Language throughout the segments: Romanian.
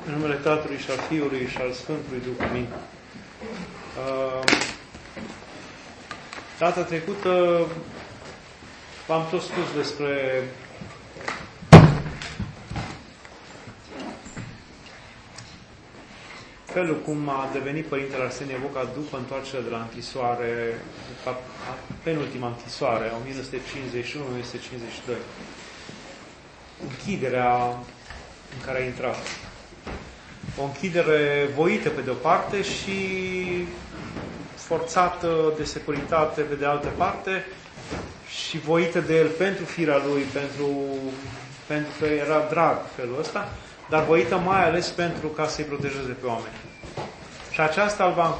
În numele Tatălui și al Fiului și al Sfântului Duh. Amin. Data trecută v-am tot spus despre felul cum a devenit Părintele Arsenie Boca după întoarcerea de la închisoare, penultima închisoare, 1951-1952. Închiderea în care a intrat. O închidere voită pe de-o parte și forțată de securitate pe de altă parte și voită de el pentru firea lui, pentru că era drag felul ăsta, dar voită mai ales pentru ca să-i protejeze pe oameni. Și aceasta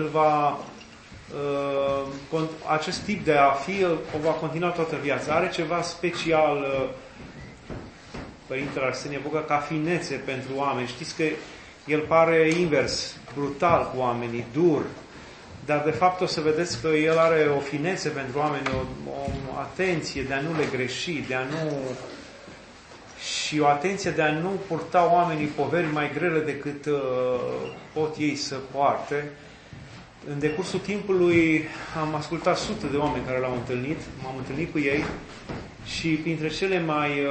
acest tip de a fi o va continua toată viața. Are ceva special Părintele Arsenie Boca ca finețe pentru oameni. Știți că el pare invers, brutal cu oamenii, dur, dar de fapt o să vedeți că el are o finețe pentru oameni, o atenție de a nu le greși, și o atenție de a nu purta oamenii poveri mai grele decât pot ei să poarte. În decursul timpului am ascultat sute de oameni care l-au întâlnit, m-am întâlnit cu ei și printre cele mai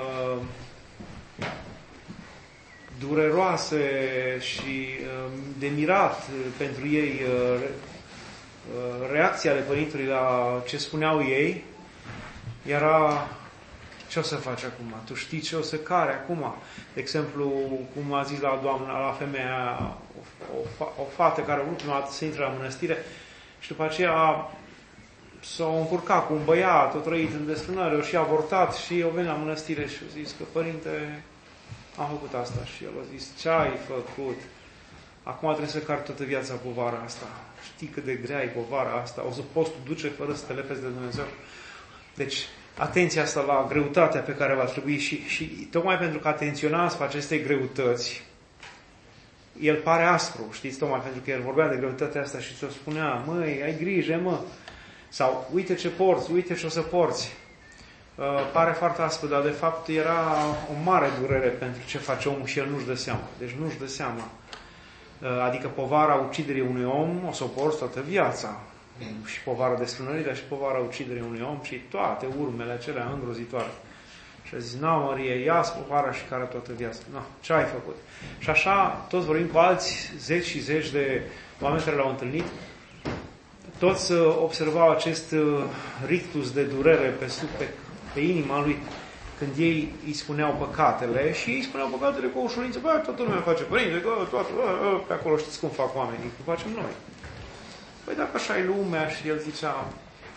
dureroase și de mirat pentru ei reacția ale părintului la ce spuneau ei era: ce o să faci acum? Tu știi ce o să cari acum? De exemplu, cum a zis la femeia, o fată care ultima dată să intre la mănăstire și după aceea s-a încurcat cu un băiat, o trăit în desfrânare, o și avortat și o venit la mănăstire și a zis că: părinte, am făcut asta. Și el a zis: ce ai făcut? Acum trebuie să cari toată viața povara asta. Știi cât de grea e povara asta? O să poți tu duce fără să te lepezi de Dumnezeu? Deci, atenția asta la greutatea pe care va trebui și tocmai pentru că atenționa asupra acestei greutăți, el pare aspru, știți, tocmai pentru că el vorbea de greutatea asta și ți-o spunea: măi, ai grijă, mă, sau uite ce porți, uite ce o să porți. Pare foarte aspru, dar de fapt era o mare durere pentru ce face omul și el nu-și dă seama. Deci nu-și dă seama. Adică povara uciderii unui om o să o porți toată viața. Și povara desfrânării, dar și povara uciderii unui om și toate urmele acelea îngrozitoare. Și a zis: na, Marie, ia-ți povara și care toată viața. Na, ce ai făcut? Și așa, toți vorbim cu alți zeci și zeci de oameni care l-au întâlnit. Toți observau acest rictus de durere pe inima lui când ei îi spuneau păcatele și ei spuneau păcatele cu o ușurință. Bă, toată lumea face părinte, pe acolo știți cum fac oamenii, cum facem noi. Păi dacă așa e lumea, și el zicea...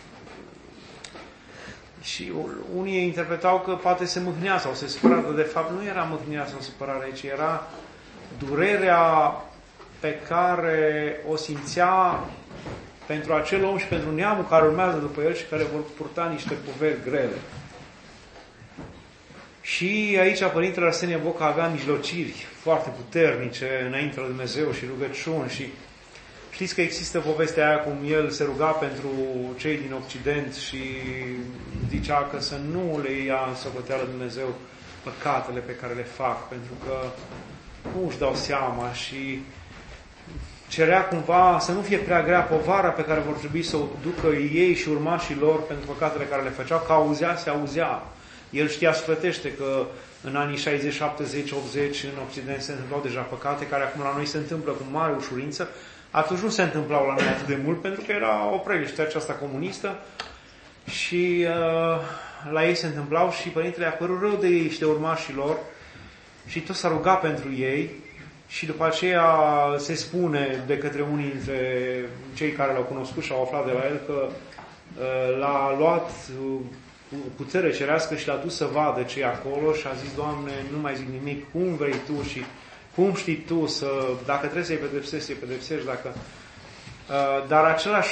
Și unii interpretau că poate se mâhnea sau se supăra, dar de fapt nu era mâhnea sau supărare, ci era durerea pe care o simțea pentru acel om și pentru neamul care urmează după el și care vor purta niște poveri grele. Și aici Părintele Arsenie Boca avea mijlociri foarte puternice înainte de Dumnezeu și rugăciuni și știți că există povestea aia cum el se ruga pentru cei din Occident și zicea că să nu le ia în socoteală Dumnezeu păcatele pe care le fac, pentru că nu își dau seama și cerea cumva să nu fie prea grea povara pe care vor trebui să o ducă ei și urmașii lor pentru păcatele care le făceau, că auzea, se auzea. El știa sufletește că în anii 60, 70, 80 în Occident se întâmplau deja păcate care acum la noi se întâmplă cu mare ușurință. Atunci nu se întâmplau la noi atât de mult pentru că era o preliște aceasta comunistă și la ei se întâmplau și Părintele a părut rău de ei și de urmașii lor și tot s-a rugat pentru ei și după aceea se spune de către unii dintre cei care l-au cunoscut și au aflat de la el că l-a luat cu putere cerească și l-a dus să vadă ce e acolo și a zis: Doamne, nu mai zic nimic, cum vrei Tu și cum știi Tu dacă trebuie să-i pedepsești, să-i pedepsești, dar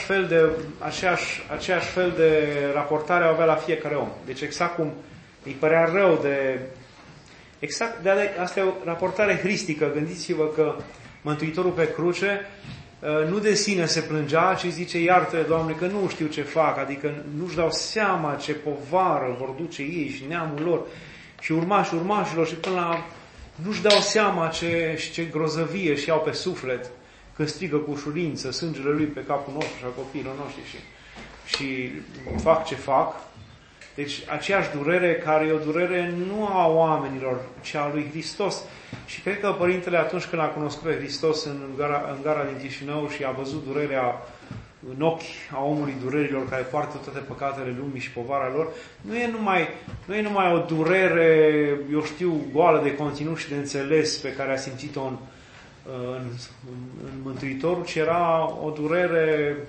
aceeași fel de raportare avea la fiecare om. Deci exact cum îi părea rău asta e o raportare hristică. Gândiți-vă că Mântuitorul pe cruce nu de sine se plângea, ci zice: iartă-le, Doamne, că nu știu ce fac, adică nu-și dau seama ce povară vor duce ei și neamul lor și urmașilor și până la nu-și dau seama ce grozăvie și iau pe suflet când strigă cu ușurință sângele lui pe capul nostru și a copiilor noștri și fac ce fac. Deci aceeași durere care e o durere nu a oamenilor, ci a lui Hristos. Și cred că Părintele, atunci când a cunoscut pe Hristos în gara din Chișinău și a văzut durerea în ochi a omului durerilor care poartă toate păcatele lumii și povara lor, nu e numai o durere, eu știu, goală de conținut și de înțeles pe care a simțit-o în Mântuitorul, ci era o durere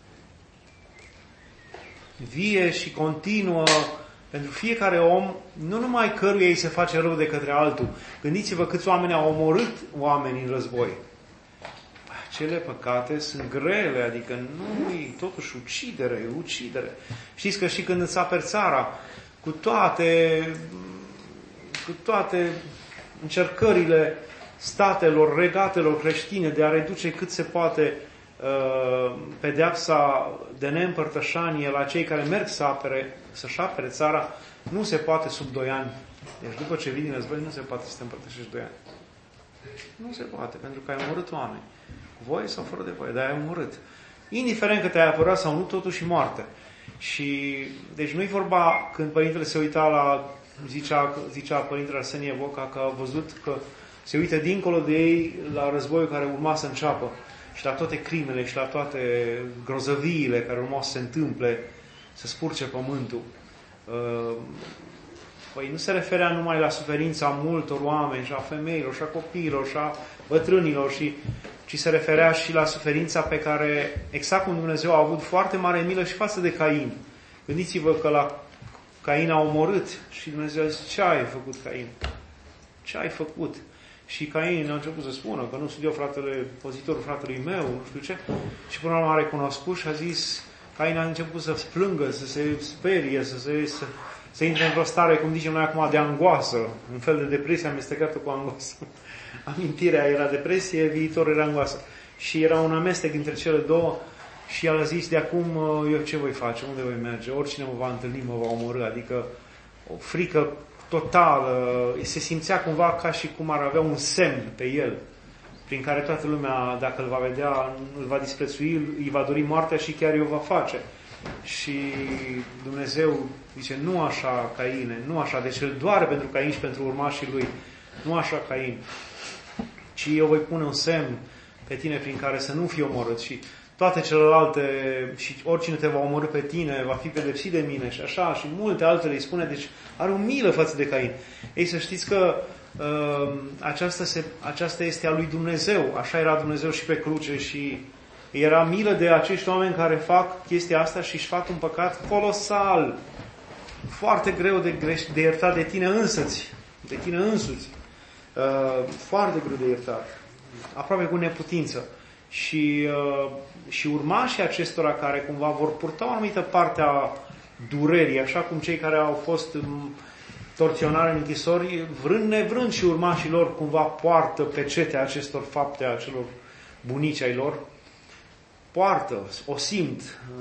vie și continuă pentru fiecare om, nu numai căruia îi se face rău de către altul. Gândiți-vă câți oameni au omorât oameni în război. Acele păcate sunt grele, adică nu e totuși ucidere. Știți că și când îți aperi țara, cu toate încercările statelor, regatelor creștine de a reduce cât se poate pedeapsa de neîmpărtășanie la cei care merg să-și apere țara, nu se poate sub 2 ani. Deci după ce vii din război, nu se poate să te împărtășești 2 ani. Nu se poate, pentru că ai omorât oameni. Cu voie sau fără de voie, dar ai omorât. Indiferent că te-ai apărat sau nu, totuși moarte. Și, deci nu-i vorba, când Părintele se uita zicea Părintele Arsenie Voca că a văzut că se uită dincolo de ei la războiul care urma să înceapă și la toate crimele și la toate grozăviile care urmau să se întâmple, să spurce pământul. Păi nu se referea numai la suferința multor oameni și a femeilor și a copiilor și a bătrânilor, ci se referea și la suferința pe care, exact cum Dumnezeu a avut foarte mare milă și față de Cain. Gândiți-vă că la Cain a omorât și Dumnezeu a zis: ce ai făcut, Cain? Ce ai făcut? Și Cain a început să spună că nu sunt eu păzitorul fratelui meu, nu știu ce. Și până la urmă a recunoscut și a zis, Cain a început să plângă, să se sperie, să intre într-o stare, cum zicem noi acum, de angoasă, un fel de depresie amestecată cu angoasă. Amintirea era depresie, viitorul era angoasă. Și era un amestec între cele două și el a zis, de acum eu ce voi face, unde voi merge, oricine mă va întâlni mă va omorî, adică o frică totală, se simțea cumva ca și cum ar avea un semn pe el, prin care toată lumea, dacă îl va vedea, îl va disprețui, îi va dori moartea și chiar o va face. Și Dumnezeu zice, nu așa, Caine, nu așa, deci îl doare pentru Cain și pentru urmașii lui, nu așa, Cain, ci eu voi pune un semn pe tine prin care să nu fii omorât și toate celelalte, și oricine te va omorî pe tine va fi pedepsit de mine și așa, și multe altele îi spune, deci are o milă față de Cain. Ei, să știți că aceasta este a lui Dumnezeu, așa era Dumnezeu și pe cruce și era milă de acești oameni care fac chestia asta și își fac un păcat colosal, foarte greu de iertat de tine însuți, foarte greu de iertat, aproape cu neputință. Și urmașii acestora care cumva vor purta o anumită parte a durerii, așa cum cei care au fost torționari în închisori, vrând nevrând și urmașii lor cumva poartă pecetea acestor fapte a celor bunici ai lor, poartă, o simt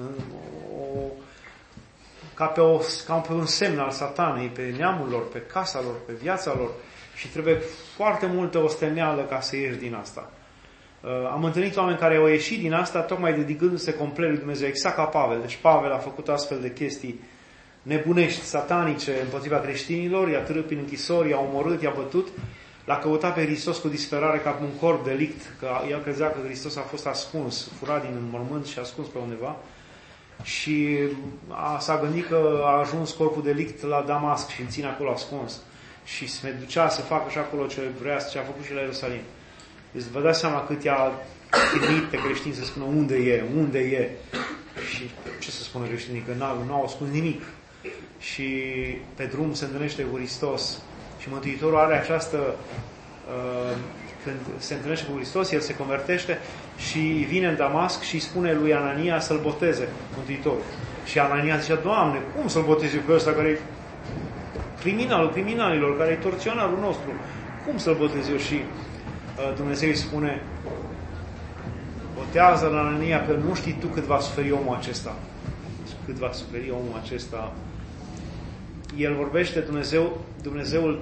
ca pe un semn al satanei, pe neamul lor, pe casa lor, pe viața lor și trebuie foarte multă osteneală ca să ieși din asta. Am întâlnit oameni care au ieșit din asta tocmai dedicându-se complet lui Dumnezeu, exact ca Pavel. Deci Pavel a făcut astfel de chestii nebunești, satanice împotriva creștinilor, i-a târât prin închisori, i-a omorât, i-a bătut, l-a căutat pe Hristos cu disperare ca un corp delict, că el crezea că Hristos a fost ascuns, furat din mormânt și ascuns pe undeva și s-a gândit că a ajuns corpul delict la Damasc și îl ține acolo ascuns și se ducea să facă și acolo ce vrea, ce a făcut și la Ierusalim. Deci vă dați seama cât i-a chinuit pe creștini să spună unde e. Și ce să spună creștinii? Că nu au ascuns nimic. Și pe drum se întâlnește cu Hristos. Și Mântuitorul are această... când se întâlnește cu Hristos, el se convertește și vine în Damasc și îi spune lui Anania să-l boteze, Mântuitorul. Și Anania zice, Doamne, cum să-l botezi pe ăsta care e criminalilor, care e torționarul nostru? Cum să-l botez eu? Și Dumnezeu îi spune, botează la Anania, că nu știi tu cât va suferi omul acesta. Cât va suferi omul acesta el vorbește, Dumnezeul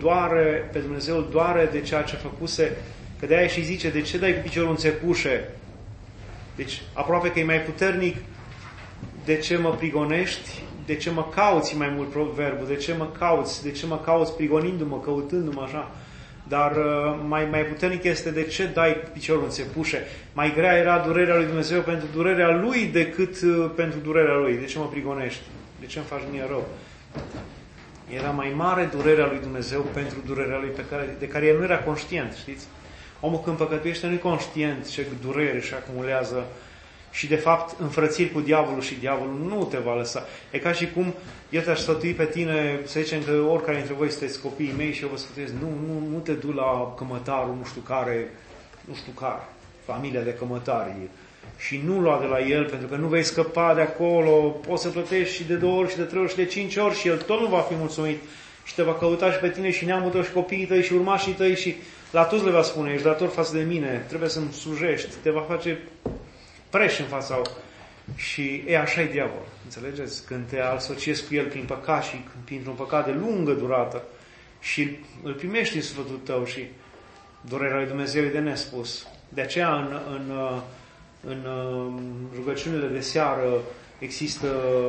doare de ceea ce făcuse, că de aia și zice, de ce dai cu piciorul în țepușe? Deci, aproape că e mai puternic, de ce mă prigonești? De ce mă cauți, mai mult proverbul? De ce mă cauți prigonindu-mă, căutându-mă așa? Dar mai puternic este de ce dai piciorul în țepușe. Mai grea era durerea lui Dumnezeu pentru durerea lui decât pentru durerea lui. De ce mă prigonești? De ce îmi faci mie rău? Era mai mare durerea lui Dumnezeu pentru durerea lui de care el nu era conștient, știți? Omul când păcătuiește nu e conștient ce durere își acumulează și de fapt înfrățiri cu diavolul și diavolul nu te va lăsa. E ca și cum eu te-aș sfătui pe tine, să zicem că oricare dintre voi sunteți copiii mei și eu vă sfătuiesc, nu te du la cămătarul nu știu care, familia de cămătari și nu lua de la el pentru că nu vei scăpa de acolo, poți să plătești și de 2 ori și de 3 ori și de 5 ori și el tot nu va fi mulțumit și te va căuta și pe tine și neamul tău și copiii tăi și urmașii tăi și la toți le va spune, ești dator față de mine, trebuie să-mi slujești, te va face preș în fața. Și așa e diavol, înțelegeți? Când te asociezi cu el prin păcat și printr-un păcat de lungă durată și îl primești în sufletul tău și durerea lui Dumnezeu e de nespus. De aceea în rugăciunile de seară există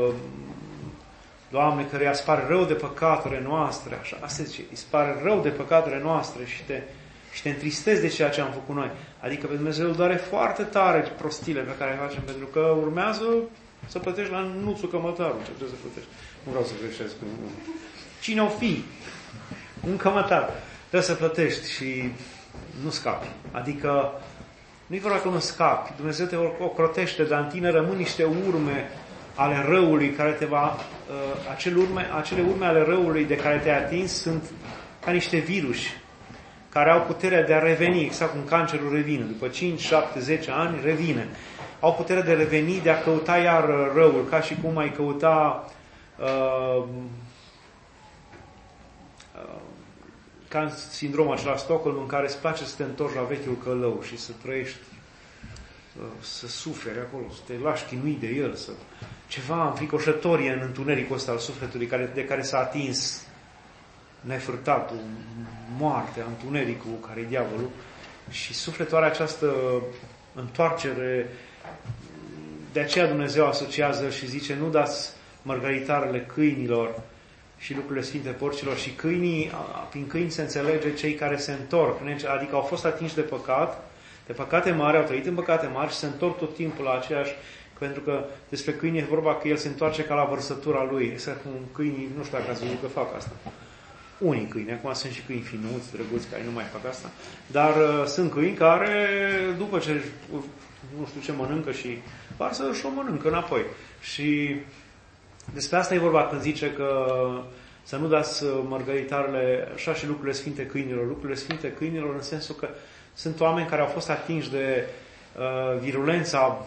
Doamne, care îi pare rău de păcatele noastre, așa, asta zice, îi pare rău de păcatele noastre și te întristezi de ceea ce am făcut noi. Adică pe Dumnezeu îl doare foarte tare prostile pe care le facem, pentru că urmează să plătești la nuțul cămătarul, ce trebuie să plătești. Nu vreau să greșesc. Cine o fi? Un cămătar. Trebuie să plătești și nu scapi. Adică nu-i vorba că nu scapi. Dumnezeu te ocrotește, dar în tine rămân niște urme ale răului care te va... Acele urme ale răului de care te-ai atins sunt ca niște viruși care au puterea de a reveni, exact cum cancerul revine. După 5, 7, 10 ani, revine. Au puterea de a reveni, de a căuta iar răul, ca și cum ai căuta ca în sindromul acela Stockholm, în care îți place să te întorci la vechiul călău și să trăiești, să suferi acolo, să te lași chinui de el, ceva înfricoșătorie în întunericul ăsta al sufletului de care s-a atins nefârtatul, moartea, întunericul, care e diavolul, și sufletul are această întoarcere. De aceea Dumnezeu asociază și zice, nu dați mărgăritarele câinilor și lucrurile sfinte porcilor, și câinii, prin câini se înțelege cei care se întorc, adică au fost atinși de păcat, de păcate mari, au trăit în păcate mari și se întorc tot timpul la aceeași, pentru că despre câini e vorba că el se întoarce ca la vărsătura lui. Este cum câinii, nu știu dacă ați văzut că fac asta. Unii câini, acum sunt și câini finuți, drăguți, care nu mai fac asta, dar sunt câini care, după ce nu știu ce mănâncă și varsă, și o mănâncă înapoi. Și despre asta e vorba când zice că să nu dați mărgăritarele, așa și lucrurile sfinte câinilor. Lucrurile sfinte câinilor în sensul că sunt oameni care au fost atinși de virulența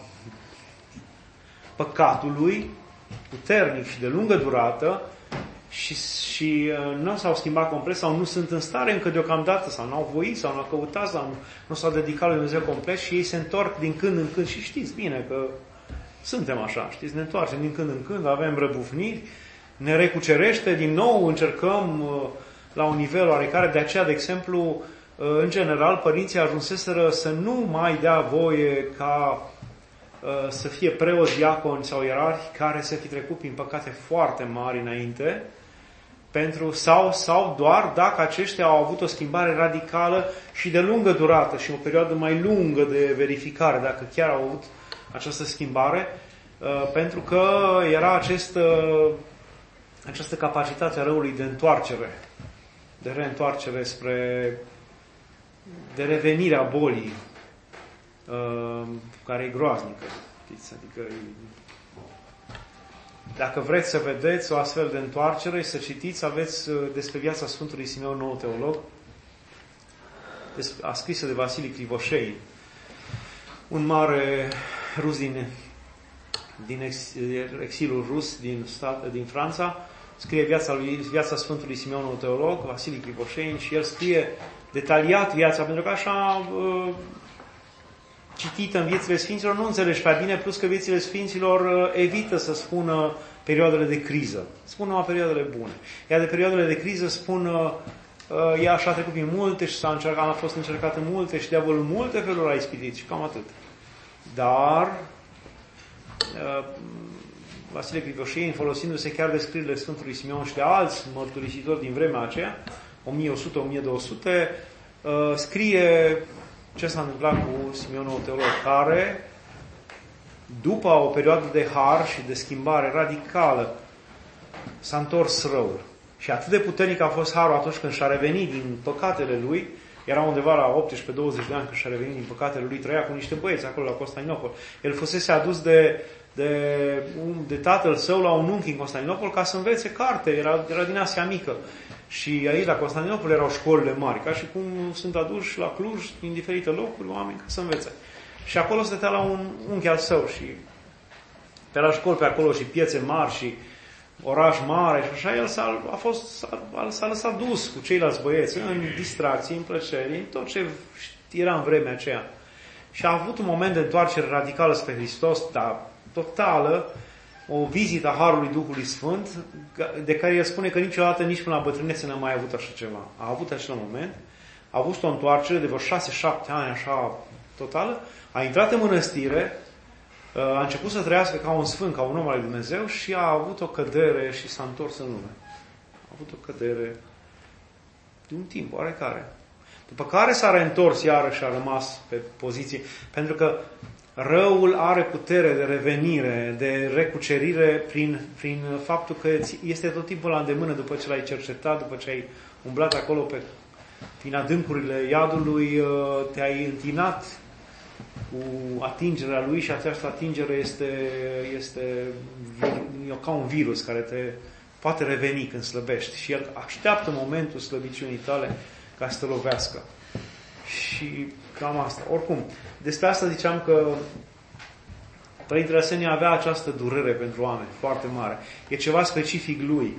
păcatului, puternic și de lungă durată, și nu s-au schimbat complet sau nu sunt în stare încă deocamdată sau nu au voit sau nu au căutat sau nu s-au dedicat lui Dumnezeu complet și ei se întorc din când în când și știți bine că suntem așa, știți, ne întoarcem din când în când, avem răbufniri, ne recucerește, din nou încercăm la un nivel oarecare, de aceea, de exemplu, în general, părinții ajunseseră să nu mai dea voie ca să fie preoți, diaconi sau ierarhi care să fi trecut prin păcate foarte mari înainte, sau doar dacă aceștia au avut o schimbare radicală și de lungă durată și o perioadă mai lungă de verificare, dacă chiar au avut această schimbare, pentru că era această capacitate a răului de întoarcere, de reîntoarcere de revenirea bolii, care e groaznică. Adică, dacă vreți să vedeți o astfel de întoarcere și să citiți, aveți despre viața Sfântului Simeon, nou teolog, a scrisă de Vasile Crivoșei, un mare rus din exilul rus din Franța, scrie viața Sfântului Simeon, nou teolog, Vasile Crivoșei, și el scrie detaliat viața, pentru că așa citită în viețile Sfinților, nu înțelegi prea bine, plus că viețile Sfinților evită să spună perioadele de criză. Spun numai perioadele bune. Iar de perioadele de criză spun ea așa a trecut prin multe și a fost încercată multe și diavolul multe feluri a ispitit și cam atât. Dar Vasile Crivoșeni, folosindu-se chiar de scrierile Sfântului Simeon și de alți mărturisitori din vremea aceea, 1100-1200, scrie ce s-a întâmplat cu Simeonul Teolog, care, după o perioadă de har și de schimbare radicală, s-a întors răul. Și atât de puternic a fost harul atunci când și-a revenit din păcatele lui, era undeva la 18-20 de ani când și-a revenit din păcatele lui, trăia cu niște băieți acolo la Constantinopol. El fusese adus de tatăl său la un unchi în Constantinopol ca să învețe carte, era din Asia Mică. Și aici la Constantinopol erau școlile mari, ca și cum sunt aduși la Cluj, din diferite locuri, oameni ca să învețe. Și acolo stătea la un unchi al său și pe la școli pe acolo și piețe mari și oraș mare și așa, el s-a lăsat dus cu ceilalți băieți în distracții, în plăceri, în tot ce era în vremea aceea. Și a avut un moment de întoarcere radicală spre Hristos, dar totală, o vizită a Harului Duhului Sfânt, de care el spune că niciodată, nici până la bătrânețe n-a mai avut așa ceva. A avut acel moment, a avut o întoarcere de vreo 6-7 ani, așa, totală, a intrat în mănăstire, a început să trăiască ca un sfânt, ca un om al lui Dumnezeu și a avut o cădere și s-a întors în lume. A avut o cădere de un timp oarecare. După care s-a reîntors iarăși și a rămas pe poziție, pentru că răul are putere de revenire, de recucerire prin faptul că este tot timpul la îndemână după ce l-ai cercetat, după ce ai umblat acolo prin adâncurile iadului, te-ai întinat cu atingerea lui și această atingere este ca un virus care te poate reveni când slăbești. Și el așteaptă momentul slăbiciunii tale ca să te lovească. Și cam asta. Oricum, despre asta ziceam că Părintele Arsenie avea această durere pentru oameni foarte mare. E ceva specific lui.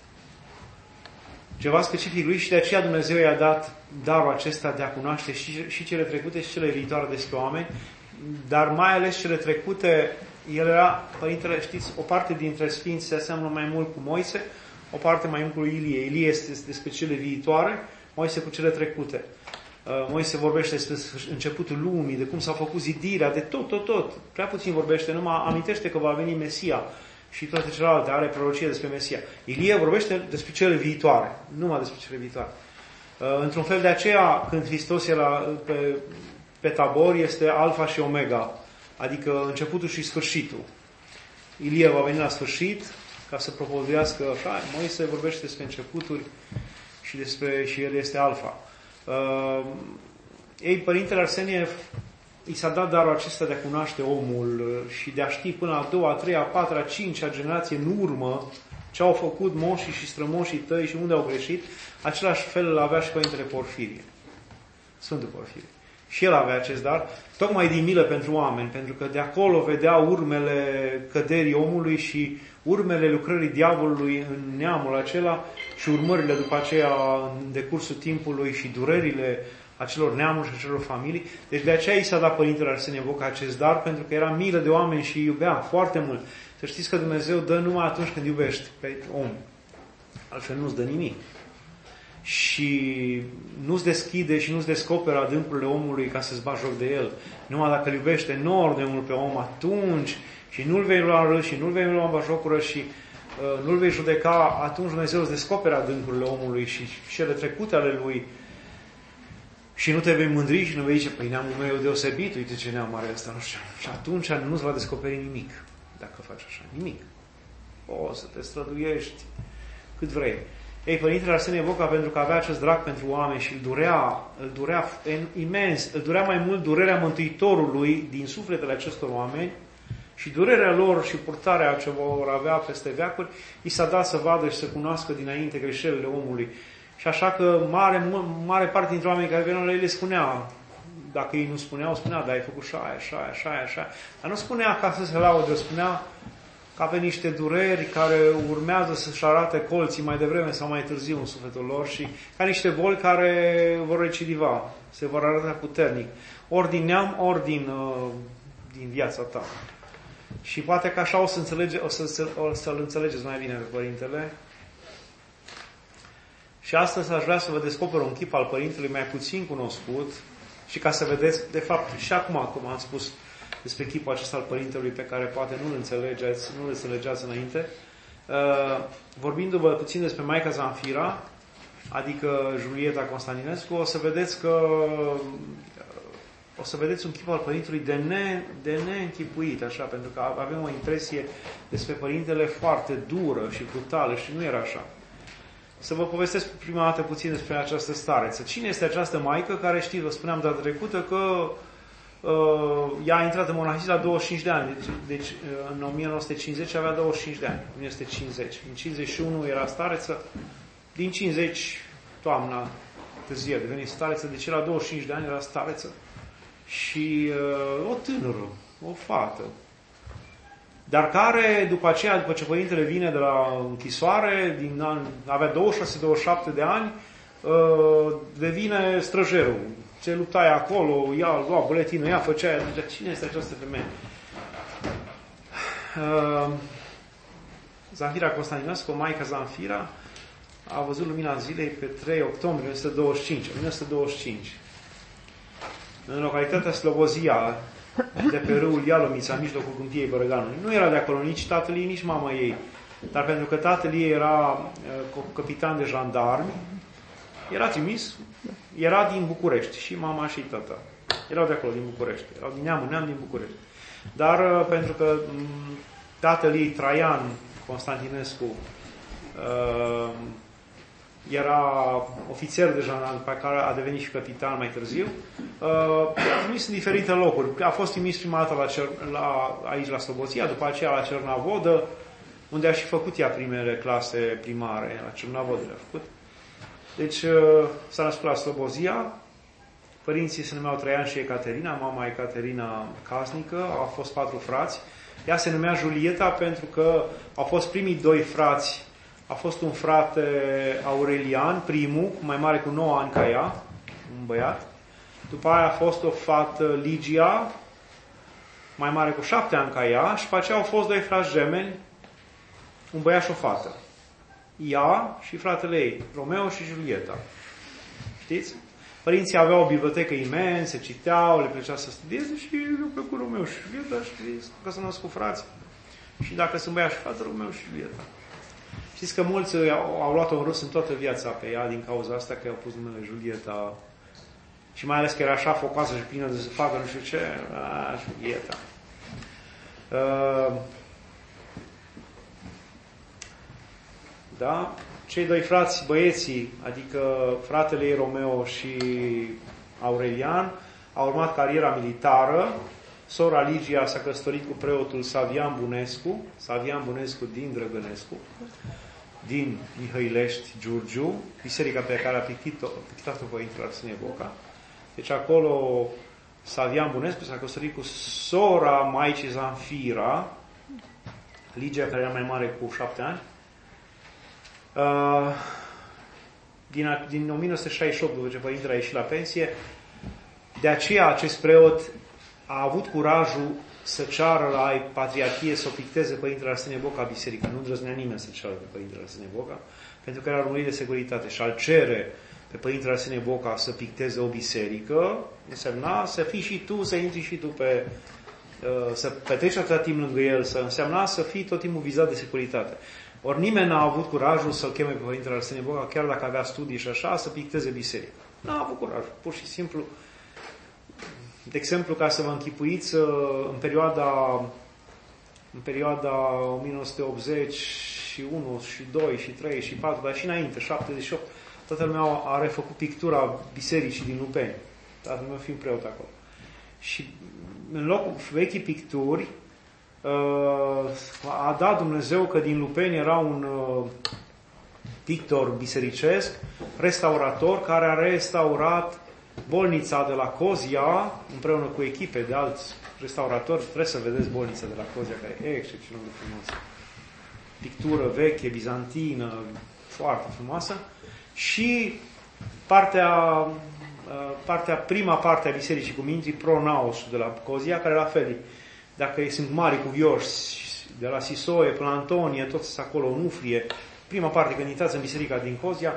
Ceva specific lui și de aceea Dumnezeu i-a dat darul acesta de a cunoaște și cele trecute și cele viitoare despre oameni, dar mai ales cele trecute, el era, Părintele, știți, o parte dintre sfinți se aseamănă mai mult cu Moise, o parte mai mult cu Ilie. Ilie este despre cele viitoare, Moise cu cele trecute. Moise vorbește despre începutul lumii, de cum s-a făcut zidirea, de tot. Prea puțin vorbește, numai amintește că va veni Mesia și toate celelalte, are prorocie despre Mesia. Ilie vorbește despre cele viitoare, numai despre cele viitoare. Într-un fel de aceea, când Hristos e pe Tabor, este Alfa și Omega, adică începutul și sfârșitul. Ilie va veni la sfârșit ca să propovăduiască așa, Moise vorbește despre începuturi și el este Alfa. Părintele Arsenie i s-a dat darul acesta de a cunoaște omul și de a ști până la 2-a, 3-a, 4-a, 5-a generație în urmă ce au făcut moșii și strămoșii tăi și unde au greșit, același fel îl avea și Părintele Porfirie, Sfântul Porfirie. Și el avea acest dar, tocmai din milă pentru oameni, pentru că de acolo vedea urmele căderii omului și urmele lucrării diavolului în neamul acela și urmările după aceea în decursul timpului și durerile acelor neamuri și acelor familii. Deci de aceea i s-a dat Părintele Arsenie Boca acest dar, pentru că era milă de oameni și iubea foarte mult. Să știți că Dumnezeu dă numai atunci când iubești pe om. Altfel nu-ți dă nimic. Și nu-ți deschide și nu-ți descoperă adâncurile omului ca să-ți bagi joc de el. Numai dacă îl iubești enorm de mult pe om, atunci și nu-l vei lua în râs și nu-l vei lua în bajocură și nu-l vei judeca, atunci Dumnezeu îți descoperă adâncurile omului și cele trecute ale lui și nu te vei mândri și nu vei zice, păi neamul meu e deosebit, uite ce neam are ăsta, nu știu. Și atunci nu-ți va descoperi nimic, dacă faci așa, nimic. O să te străduiești cât vrei. Părintele Arsenie Boca, pentru că avea acest drag pentru oameni și îl durea imens, îl durea mai mult durerea Mântuitorului din sufletele acestor oameni și durerea lor și purtarea ce vor avea peste veacuri, i s-a dat să vadă și să cunoască dinainte greșelile omului. Și așa că mare parte dintre oamenii care veneau la el le spunea, dacă ei nu spunea, dar ai făcut așa. Dar nu spunea ca să se laude, spunea ca pe niște dureri care urmează să-și arate colții mai devreme sau mai târziu în sufletul lor și ca niște boli care vor recidiva, se vor arăta puternic, ori din neam, ori din viața ta. Și poate că așa o să-l înțelegeți mai bine pe Părintele. Și astăzi aș vrea să vă descoper un chip al Părintelui mai puțin cunoscut și ca să vedeți, de fapt, și acum, cum am spus despre chipul acesta al Părintelui pe care poate nu-l înțelegeați înainte, vorbindu-vă puțin despre Maica Zanfira, adică Julieta Constantinescu, o să vedeți un chip al Părintelui de neînchipuit, așa, pentru că avem o impresie despre Părintele foarte dură și brutală și nu era așa. Să vă povestesc prima dată puțin despre această stareță. Cine este această maică care, știți, vă spuneam data trecută că ea a intrat în monahie la 25 de ani. Deci în 1950 avea 25 de ani. 1950. În 51 era stareță. Din 50, toamna târziu, a devenit stareță. Deci la 25 de ani era stareță. Și o tânără, o fată. Dar care, după aceea, după ce Părintele vine de la închisoare, avea 26-27 de ani, devine străjerul. Se lupta ea acolo, ea lua buletinul, ea făcea aia. Cine este această femeie? Zanfira Constantinescu, Maica Zanfira, a văzut lumina zilei pe 3 octombrie 1925. În localitatea Slobozia, de pe râul Ialomița, în mijlocul Câmpiei Bărăganului. Nu era de acolo nici tatăl ei, nici mama ei. Dar pentru că tatăl ei era capitan de jandarmi, era trimis, era din București. Și mama și tata. Erau de acolo, din București. Erau din neam din București. Dar pentru că tatăl ei, Traian Constantinescu, era ofițer de jandarmi, pe care a devenit și capitan mai târziu, a trimis în diferite locuri. A fost trimis prima dată aici la Slobozia, după aceea la Cernavodă, unde a și făcut ea primele clase primare, la Cernavodă le-a făcut. Deci s-a născut la Slobozia, părinții se numeau Traian și Ecaterina, mama Ecaterina casnică, au fost 4 frați. Ea se numea Julieta pentru că au fost primii 2 frați. A fost un frate Aurelian, primul, mai mare cu 9 ani ca ea, un băiat. După aia a fost o fată Ligia, mai mare cu 7 ani ca ea. Și după aceea au fost 2 frați gemeni, un băiat și o fată. Ea și fratele ei, Romeo și Julieta. Știți? Părinții aveau o bibliotecă imensă, citeau, le plăcea să studieze și eu plăcut Romeo și Julieta, știți? Că s-au născut frați. Și dacă sunt băiat și fată, Romeo și Julieta. Știți că mulți au luat-o în râs în toată viața pe ea din cauza asta, că i-au pus numele Julieta. Și mai ales că era așa focoasă și plină de zăpadă, nu știu ce. Julieta. Da? Cei 2 frați, băieții, adică fratele ei Romeo și Aurelian, au urmat cariera militară. Sora Ligia s-a căsătorit cu preotul Savian Bunescu din Drăgănescu, din Mihăilești, Giurgiu, biserica pe care a pictat-o Părintele Arsenie Boca. Deci acolo Savian Bunescu s-a căsătorit cu sora Maicii Zanfira, Ligia, care era mai mare cu 7 ani. Din 1968, după ce Părintele a ieșit la pensie, de aceea acest preot a avut curajul să ceară la Patriarhie să o picteze Părintele Arsenie Boca biserica. Nu îndrăznea nimeni să ceară pe Părintele Arsenie Boca, pentru că era urmărit de securitate. Și al cere pe Părintele Arsenie Boca să picteze o biserică, însemna să fii și tu, să intri și tu să petreci atâta timp lângă el, să însemna să fii tot timpul vizat de securitate. Ori nimeni n-a avut curajul să-l cheme pe Părintele Arsenie Boca, chiar dacă avea studii și așa, să picteze biserica. N-a avut curaj. Pur și simplu. De exemplu, ca să vă închipuiți, în perioada 1981 și 2 și 3 și 4, dar și înainte, 78, toată lumea a refăcut pictura bisericii din Lupeni. Tatăl meu fiind preot acolo. Și în locul vechii picturi, a dat Dumnezeu că din Lupeni era un pictor bisericesc, restaurator, care a restaurat bolnița de la Cozia, împreună cu echipe de alți restauratori. Trebuie să vedeți bolnița de la Cozia, care e excepțional de frumoasă. Pictură veche, bizantină, foarte frumoasă. Și prima parte a bisericii, cum intri, pronaosul de la Cozia, care la fel, dacă sunt mari cuvioși, de la Sisoie până la Antonie, toți sunt acolo în Ufrie. Prima parte, când intrați în biserica din Cozia,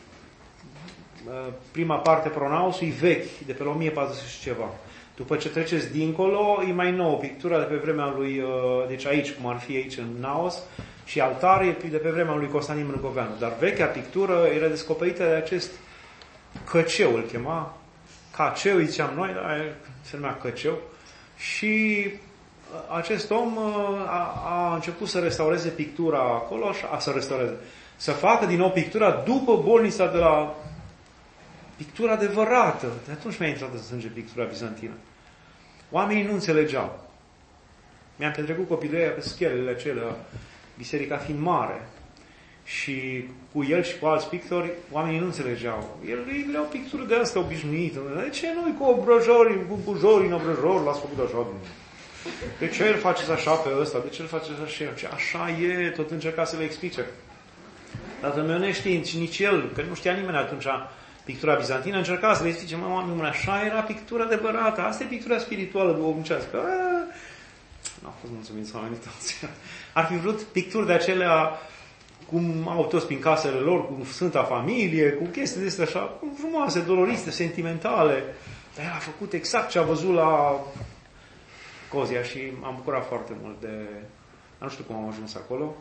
prima parte pronaosul e vechi, de pe la 1400 și ceva. După ce treceți dincolo, e mai nouă pictura de pe vremea lui, deci aici, cum ar fi aici în Naos, și altar e de pe vremea lui Constantin Brâncoveanu. Dar vechea pictură era descoperită de acest Căceu, îl chema. Căceu, ziceam noi, dar se numea Căceu. Și acest om a început să restaureze pictura acolo, să facă din nou pictura după bolnița de la pictura adevărată. De atunci mi-a intrat în sânge pictura bizantină. Oamenii nu înțelegeau. Mi-am petrecut copilăria pe schelele acelea, biserica fiind mare. Și cu el și cu alți pictori, oamenii nu înțelegeau. Ei vreau pictură de asta obișnuită. De ce nu-i cu obrăjori, cu bujori în obrăjori, l-ați făcut așa? De ce îl faceți așa pe ăsta? De ce îl faceți așa? Așa e, tot încerca să le explice. Tatăl meu neștiind și nici el, că nu știa nimeni atunci pictura bizantină, încerca să le explice, oameni, așa era pictura adevărată, asta e pictura spirituală duhovnicească. Nu au fost mulțumiți oamenii toți. Ar fi vrut picturi de acelea cum au toți prin casele lor, cu Sfânta Familie, cu chestii de astea așa, frumoase, doloriste, sentimentale. Dar el a făcut exact ce a văzut la Cozia și m-am bucurat foarte mult de... Nu știu cum am ajuns acolo.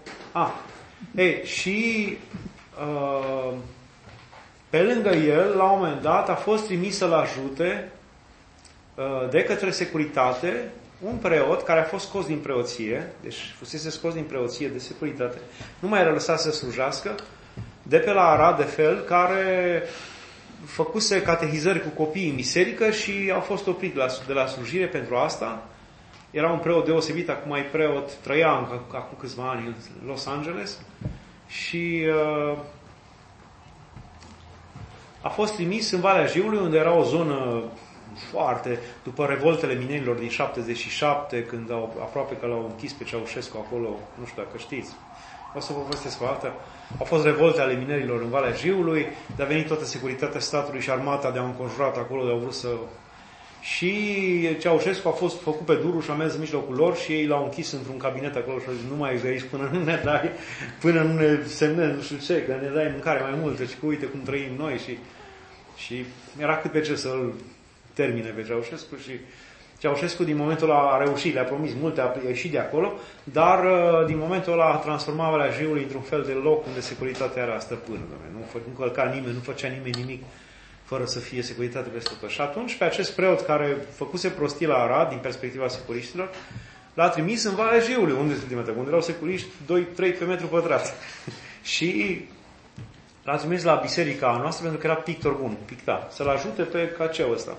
Și pe lângă el, la un moment dat, a fost trimis să-l ajute de către securitate un preot care a fost scos din preoție, deci fusese scos din preoție de securitate, nu mai era lăsat să slujească, de pe la Arad de fel, care făcuse catehizări cu copiii în biserică și a fost oprit de la slujire pentru asta. Era un preot deosebit, acum e preot, trăia acum câțiva ani în Los Angeles și a fost trimis în Valea Jiului, unde era o zonă foarte, după revoltele minerilor din 77, când aproape că l-au închis pe Ceaușescu acolo, nu știu dacă știți, o să vă povestesc o dată. Au fost revolte ale minerilor în Valea Jiului, de a venit toată securitatea statului și armata de-au înconjurat acolo, de-au vrut să... Și Ceaușescu a fost făcut pe durul și a mers în mijlocul lor și ei l-au închis într-un cabinet acolo și au zis, nu mai ești de aici până nu ne dai, până nu ne semnezi, nu știu ce, că ne dai mâncare mai multă și că uite cum trăim noi și era cât pe ce să-l termine pe Ceaușescu și Ceaușescu din momentul ăla a reușit, le-a promis multe, a ieșit de acolo, dar din momentul ăla a transformat Valea Jiului într-un fel de loc unde securitatea era stăpână. Nu călca nimeni, nu făcea nimeni nimic fără să fie securitate peste tot. Și atunci, pe acest preot care făcuse prostii la Arad, din perspectiva securiștilor, l-a trimis în Valea Jiului, unde erau securiști 2-3 pe metru pătrat. Și l-a trimis la biserica noastră pentru că era pictor bun, picta, să-l ajute pe Căceu ăsta.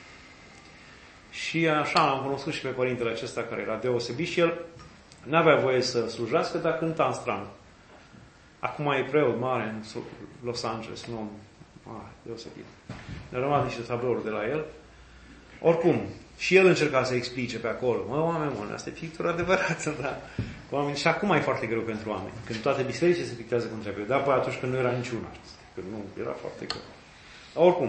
Și așa l-am cunoscut și pe părintele acesta care era deosebit și el n-avea voie să slujească, dar cânta în strană. Acum e preot mare în Los Angeles, un om mare, deosebit. Ne-au rămas niște tablouri de la el. Oricum, și el încerca să explice pe acolo. Oameni buni, asta e pictură adevărată, da. Oameni, și acum e foarte greu pentru oameni. Când toate bisericile se pictează cum trebuie. Dar apoi atunci când nu era niciuna. Când nu, era foarte greu. Oricum.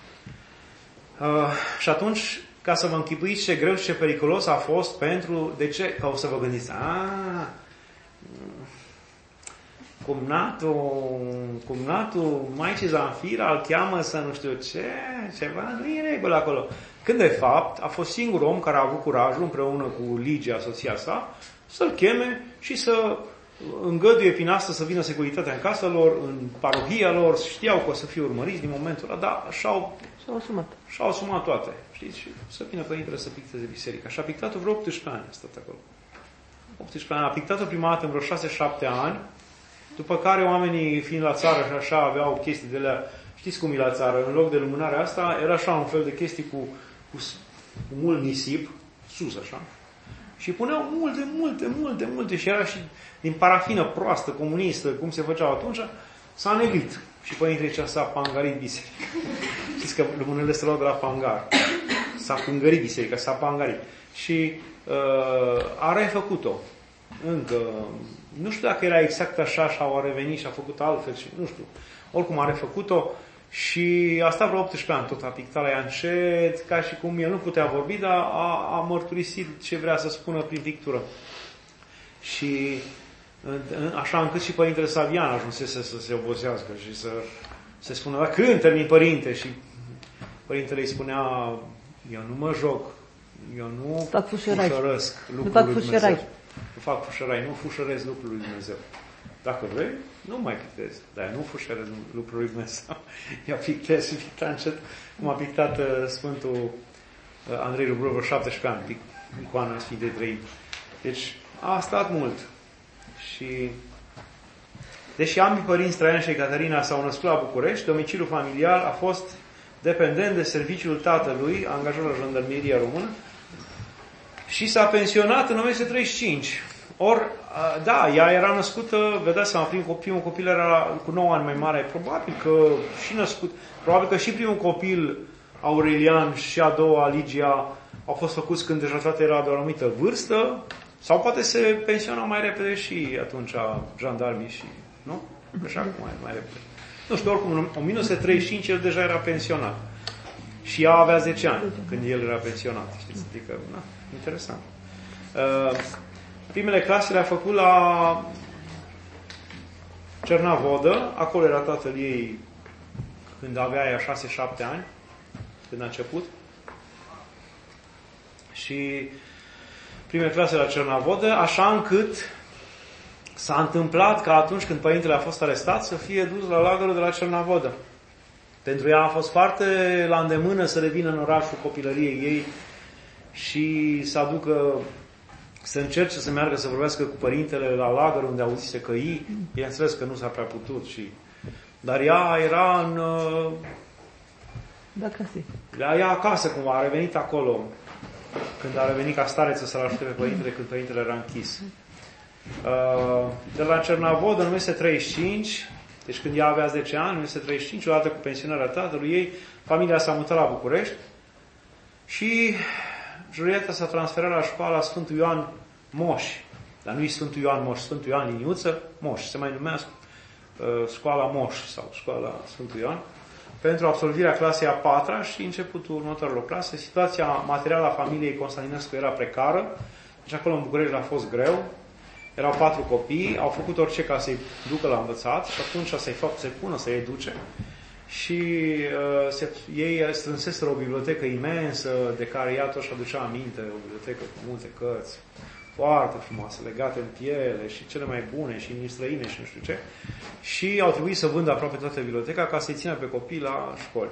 Și atunci, ca să vă închipuiți ce greu și ce periculos a fost pentru... De ce? Ca o să vă gândiți. Cumnatul Maicii Zanfira îl cheamă să nu știu ce, ceva, nu e regulă acolo. Când de fapt a fost singurul om care a avut curajul împreună cu Ligia, soția sa, să-l cheme și să îngăduie prin asta să vină securitatea în casa lor, în parohia lor, știau că o să fie urmăriți din momentul ăla, dar și-au asumat toate. Știți? Și să vină părintele să picteze biserica. Și a pictat-o vreo 18 ani, a stat acolo. 18 ani. A pictat-o prima dată în vreo 6-7 ani, după care oamenii, fiind la țară și așa, aveau chestii de la... Știți cum e la țară? În loc de lumânarea asta, era așa un fel de chestii cu mult nisip, sus așa. Și puneau multe și era și din parafină proastă, comunistă, cum se făceau atunci, s-a negrit. Și părintele zicea, s-a pangarit biserica. Știți știți că lumânările se luau de la Pangar. S-a pângărit biserica, s-a pangarit. Și a refăcut-o. Încă, nu știu dacă era exact așa și a revenit și a făcut altfel și nu știu. Oricum a refăcut-o și a stat vreo 18 ani tot, a pictat la ea încet, ca și cum el nu putea vorbi, dar a mărturisit ce vrea să spună prin pictură. Și așa încât și Părintele Savian ajunsese să se obosească și să se spună, da, când termin, Părinte? Și Părintele îi spunea, eu nu mă joc, eu nu fușărăsc lucrul lui Dumnezeu. Nu fac fușărai, nu fușărez lucrul lui Dumnezeu. Dacă vrei, nu mai pictezi, dar nu fușărez lucrul lui Dumnezeu. Eu pictez și picta încet, cum a pictat Sfântul Andrei Rubru vreo 17 ani, icoana Sfintei Trăimi. Deci a stat mult. Și deși ambii părinți, Traian și Ecaterina, s-au născut la București, domiciliul familial a fost dependent de serviciul tatălui, angajat la Jandarmeria Română, și s-a pensionat în 1935. Ori, da, ea era născută, vedeți seama, primul copil era cu 9 ani mai mare, probabil că și primul copil, Aurelian, și a doua, Ligia, au fost făcuți când deja toată era de o anumită vârstă, sau poate se pensiona mai repede și atunci jandarmii și, nu? Așa cum mai repede. Nu știu, oricum, în 1935 el deja era pensionat. Și ea avea 10 ani când el era pensionat. Știți? Adică, na, interesant. Primele clase le-a făcut la Cernavodă. Acolo era tatăl ei când avea ea 6-7 ani, când a început. Și primele clase la Cernavodă, așa încât s-a întâmplat ca atunci când părintele a fost arestat să fie dus la lagărul de la Cernavodă. Pentru ea a fost foarte la îndemână să revină în orașul copilăriei ei și să aducă, să încerce să meargă să vorbească cu părintele la lagăr unde auzise căii. Bineînțeles că nu s-a prea putut. Dar ea era în... Ea acasă cumva, a revenit acolo când a revenit ca stareță să-l ajute pe părintele când părintele era închis. De la Cernavodă în 1935, deci când ea avea 10 ani, în 1935, odată cu pensionarea tatălui ei, familia s-a mutat la București și Julieta s-a transferat la școala Sfântul Ioan Moș. Dar nu e Sfântul Ioan Moș, Sfântul Ioan Liniuță Moș. Se mai numea școala Moș sau școala Sfântul Ioan. Pentru absolvirea clasei a 4-a și începutul următoarelor clase. Situația materială a familiei Constantinescu era precară, deci acolo în București a fost greu. Erau 4 copii, au făcut orice ca să-i ducă la învățat și atunci să-i pună, să-i educe. Și ei strânseseră o bibliotecă imensă de care ea tot și aducea aminte, o bibliotecă cu multe cărți foarte frumoase, legate în piele și cele mai bune și în străine și nu știu ce. Și au trebuit să vândă aproape toată biblioteca ca să-i țină pe copii la școli.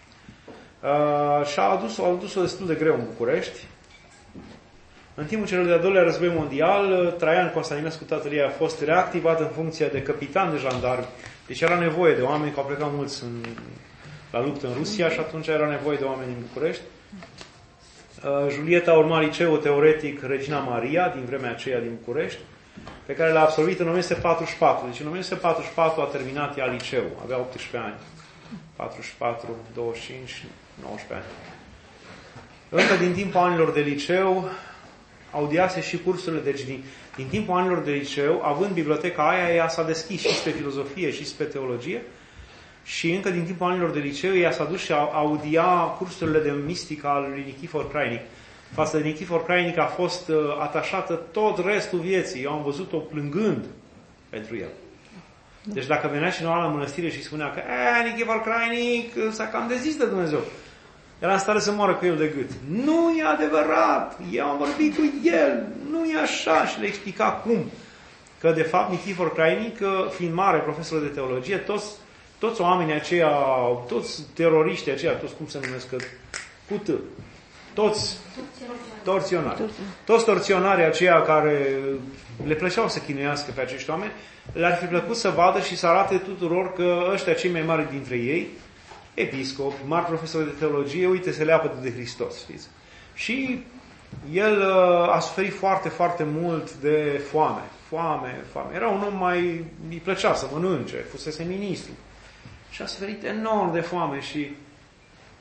Și au adus-o destul de greu în București. În timpul celor de-al doilea război mondial, Traian Constantinescu, tatăl ei, a fost reactivat în funcție de capitan de jandarmi. Deci era nevoie de oameni, că au plecat mulți la luptă în Rusia și atunci era nevoie de oameni în București. Julieta a urmat liceul teoretic Regina Maria, din vremea aceea din București, pe care l-a absolvit în 1944. Deci în 1944 a terminat ea liceul, avea 18 ani. 44, 25, 19 ani. Încă din timpul anilor de liceu, audiase și cursurile, deci din timpul anilor de liceu, având biblioteca aia, ea s-a deschis și spre filozofie și spre teologie și încă din timpul anilor de liceu ea s-a dus și audia cursurile de mistică al lui Nichifor Crainic. Față de Nichifor Crainic a fost atașată tot restul vieții. Eu am văzut-o plângând pentru el. Deci dacă venea cineva la mănăstire și spunea că Nichifor Crainic s-a cam dezis de Dumnezeu, era în stare să moară cu el de gât. Nu e adevărat! Eu am vorbit cu el! Nu e așa! Și le explica cum. Că de fapt Nichifor Crainic, fiind mare profesor de teologie, toți oamenii aceia, toți teroriștii aceia, toți cum se numesc, cu T, toți torționari. Toți torționarii aceia care le plăceau să chinuiască pe acești oameni, le-ar fi plăcut să vadă și să arate tuturor că ăștia cei mai mari dintre ei, episcop, mari profesori de teologie, uite, se leapă de Hristos, știți? Și el a suferit foarte, foarte mult de foame. Era un om îi plăcea să mănânce, fusese ministru. Și a suferit enorm de foame și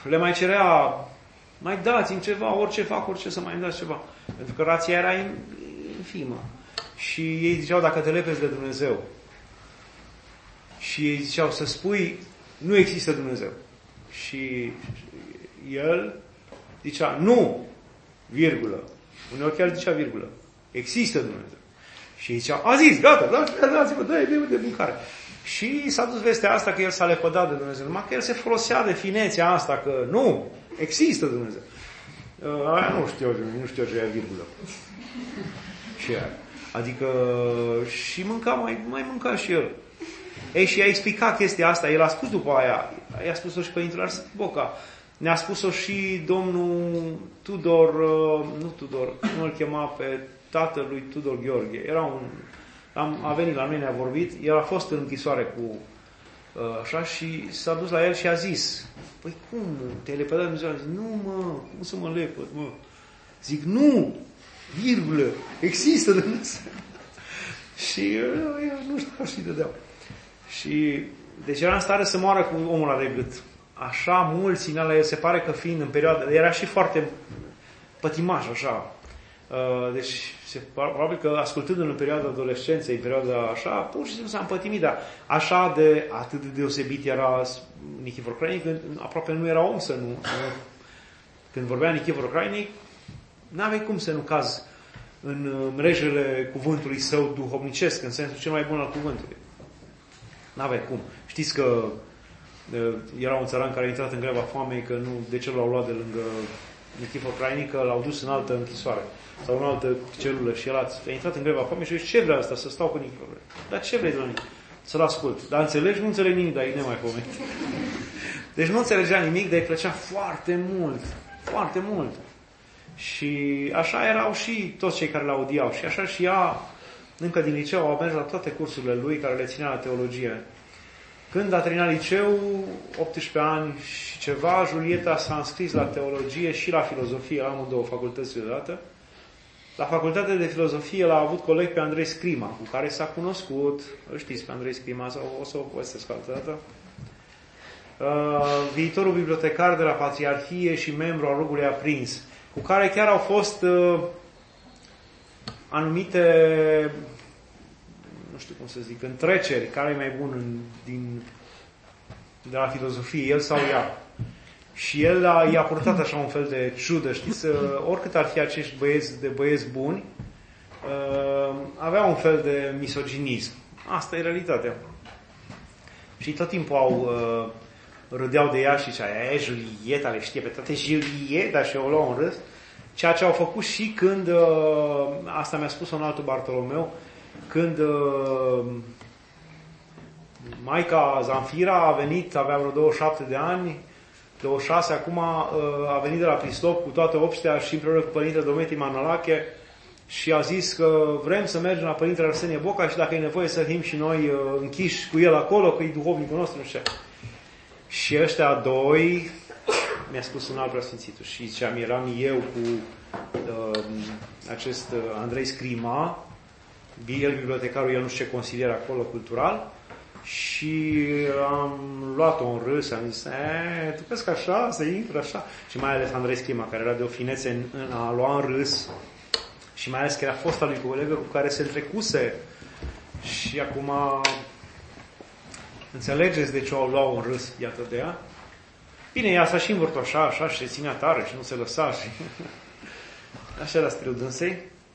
le mai cerea, mai dați-mi ceva, orice fac, orice să mai îmi dați ceva. Pentru că rația era infimă. Și ei ziceau, dacă te lepezi de Dumnezeu. Și ei ziceau, să spui, nu există Dumnezeu. Și el zicea, nu, virgulă. Uneori chiar zicea virgulă. Există Dumnezeu. Și zicea, a zis, gata, dați-vă, dă-i de mâncare. Și s-a dus vestea asta că el s-a lepădat de Dumnezeu. Numai că el se folosea de finețea asta, că nu, există Dumnezeu. Aia nu știu ce e virgulă. Și aia. Adică și mânca, mai mânca și el. Ei, și a explicat chestia asta. El a spus după aia, i-a spus-o și Părintele Arsenie Boca. Ne-a spus-o și domnul Tudor, nu Tudor, cum îl chema pe tatălui Tudor Gheorghe. A venit la noi, ne-a vorbit. El a fost în închisoare cu așa și s-a dus la el și a zis, păi cum, te-ai lepădat de Dumnezeu? Zic, nu mă, cum să mă lepăd, mă? Zic, nu, virgulă, există Dumnezeu. Și eu nu știu, și dădeau. Și deci era în stare să moară cu omul ăla de gât. Așa mulți în alea, se pare că fiind în perioada, era și foarte pătimaș, așa. Deci, probabil că ascultându-l în perioada adolescenței, în perioada așa, pur și simplu s-a împătimit, dar așa de atât de deosebit era Nichifor Crainic, aproape nu era om să nu. Când vorbea Nichifor Crainic, n-avei cum să nu cazi în mrejele cuvântului său duhovnicesc, în sensul cel mai bun al cuvântului. N-avei cum. Știți că era un țăran care a intrat în greva foamei, că nu, de ce l-au luat de lângă Nichifor Crainic, că l-au dus în altă închisoare sau în altă celulă și el a intrat în greva foamei și zice, ce vrea asta, să stau cu Nichifor? Dar ce vrei de la mine? Să-l ascult. Dar înțelegi? Nu înțeleg nimic, dar e nemaipomenit. Deci nu înțelegea nimic, dar îi plăcea foarte mult. Foarte mult. Și așa erau și toți cei care l-audiau. Și așa și ea, încă din liceu, au mers la toate cursurile lui care le ținea la teologie. Când a terminat liceu, 18 ani și ceva, Julieta s-a înscris la teologie și la filozofie, la amândouă facultățile deodată. La facultatea de filozofie l-a avut coleg pe Andrei Scrima, cu care s-a cunoscut. Îl știți pe Andrei Scrima, sau o să o povestesc altă dată. Viitorul bibliotecar de la Patriarhie și membru al Rugului Aprins, cu care chiar au fost anumite, nu știu cum să zic, întreceri, care e mai bun de la filozofie, el sau ea. Și el i-a purtat așa un fel de ciudă, știți, oricât ar fi acești băieți buni, avea un fel de misoginism. Asta e realitatea. Și tot timpul râdeau de ea și zicea, Julieta, le știe pe toate, Julieta, și o luau în râs. Ceea ce au făcut și când, asta mi-a spus un altul Bartolomeu, când maica Zanfira a venit, avea vreo 27 de ani, 26 acum, a venit de la Prislop cu toată obștea și împreună cu Părintele Dometii Manolache și a zis că vrem să mergem la Părintele Arsenie Boca și dacă e nevoie să fim și noi închiși cu el acolo, că e duhovnicul nostru, nu știu. Și ăștia doi, mi-a spus un alt preasfințitul și ziceam, eram eu cu acest Andrei Scrima, el bibliotecarul, el nu știu ce consilier acolo cultural, și am luat-o în râs, am zis, tu crezi că așa, să intră așa? Și mai ales Andrei Scrima, care era de o finețe în a lua în râs, și mai ales că era fosta lui colegă cu care se întrecuse, și acum înțelegeți de ce o luau în râs, iată de ea. Bine, ea s-a și învârtoșa așa și se ținea tare și nu se lăsa și așa era stilul dânsei.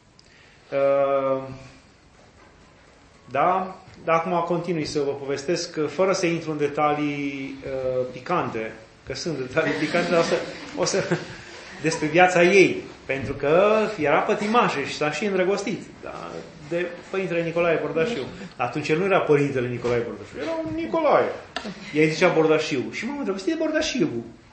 Da, dar acum continui să vă povestesc, fără să intru în detalii picante, că sunt detalii picante, dar o să despre viața ei, pentru că era pătimașă și s-a și îndrăgostit de Părintele Nicolae Bordașiu. Atunci el nu era Părintele Nicolae Bordașiu, era un Nicolae. Ei zicea Bordașiu. Și m-am îndrăgostit de Bordașiu.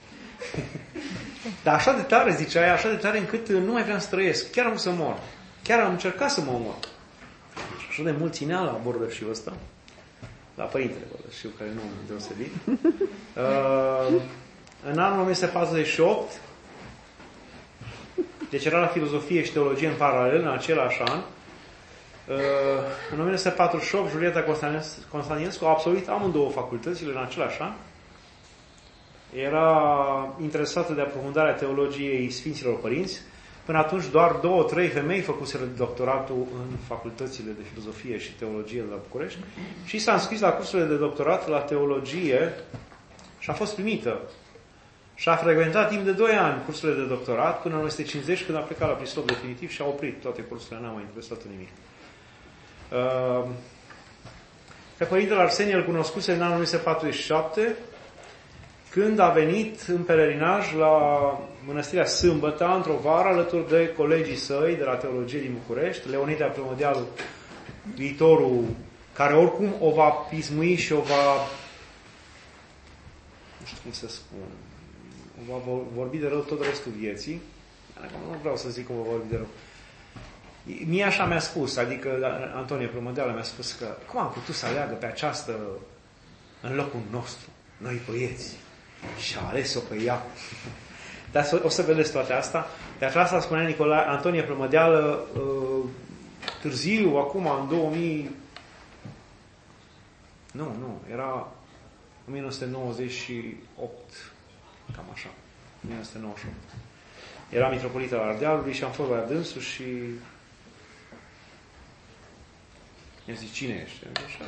Dar așa de tare, zicea ea, așa de tare încât nu mai vreau să trăiesc. Chiar am să mor. Chiar am încercat să mă omor. Și așa de mult ținea la Bordașiu ăsta, la Părintele Bordașiu, care nu am deosebit. În anul 1948, deci era la filozofie și teologie în paralel, în același an, în 1948, Julieta Constantinescu a absolvit amândouă facultățile în același an era interesată de aprofundarea teologiei Sfinților Părinți. Până atunci doar 2-3 femei făcuseră doctoratul în facultățile de filozofie și teologie de la București și s-a înscris la cursurile de doctorat la teologie și a fost primită. Și a frecventat timp de 2 ani cursurile de doctorat până în 1950, când a plecat la Prislop definitiv și a oprit toate cursurile, n-a mai interesat în nimic. Pe Părintele Arsenie îl cunoscuse în anul 1947, când a venit în pelerinaj la Mănăstirea Sâmbăta, într-o vară, alături de colegii săi de la teologie din București, Leonida Plămădeal, viitorul, care oricum o va pismui și o va, nu știu cum să spun, o va vorbi de rău tot restul vieții. Nu vreau să zic că o va vorbi de rău. Mie așa mi-a spus, adică Antonie Plămădeală mi-a spus că cum am putut să aleagă pe această în locul nostru, noi băieți, și a ales-o pe ea. Dar o să vedeți toate astea. De aceasta spunea Antonie Plămădeală târziu, acum, în 2000... Nu, era 1998, cam așa, 1998. Era mitropolită al Ardealului și am fost la dânsul și mi-a zis, cine ești?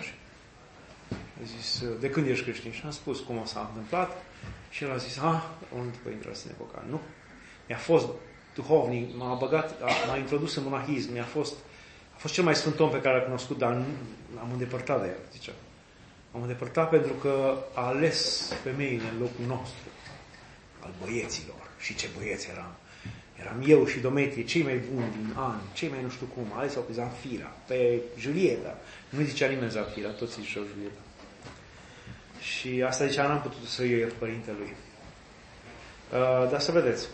A zis, de când ești creștin? Și am spus cum o s-a întâmplat și el a zis, unul după intră să ne boca. Nu. Mi-a fost duhovnic, m-a introdus în monahism, a fost cel mai sfânt om pe care l-a cunoscut, dar am îndepărtat de el, zicea. Am îndepărtat pentru că a ales femeile în locul nostru, al băieților. Și ce băieți eram. Eram eu și Dometrie, cei mai buni din an, cei mai nu știu cum, ales-o pe Zanfira, pe Julieta. Nu zicea nimeni Zanfira, toți ziceau Julieta. Și asta zicea, n-am putut să iert părintelui. Dar să vedeți.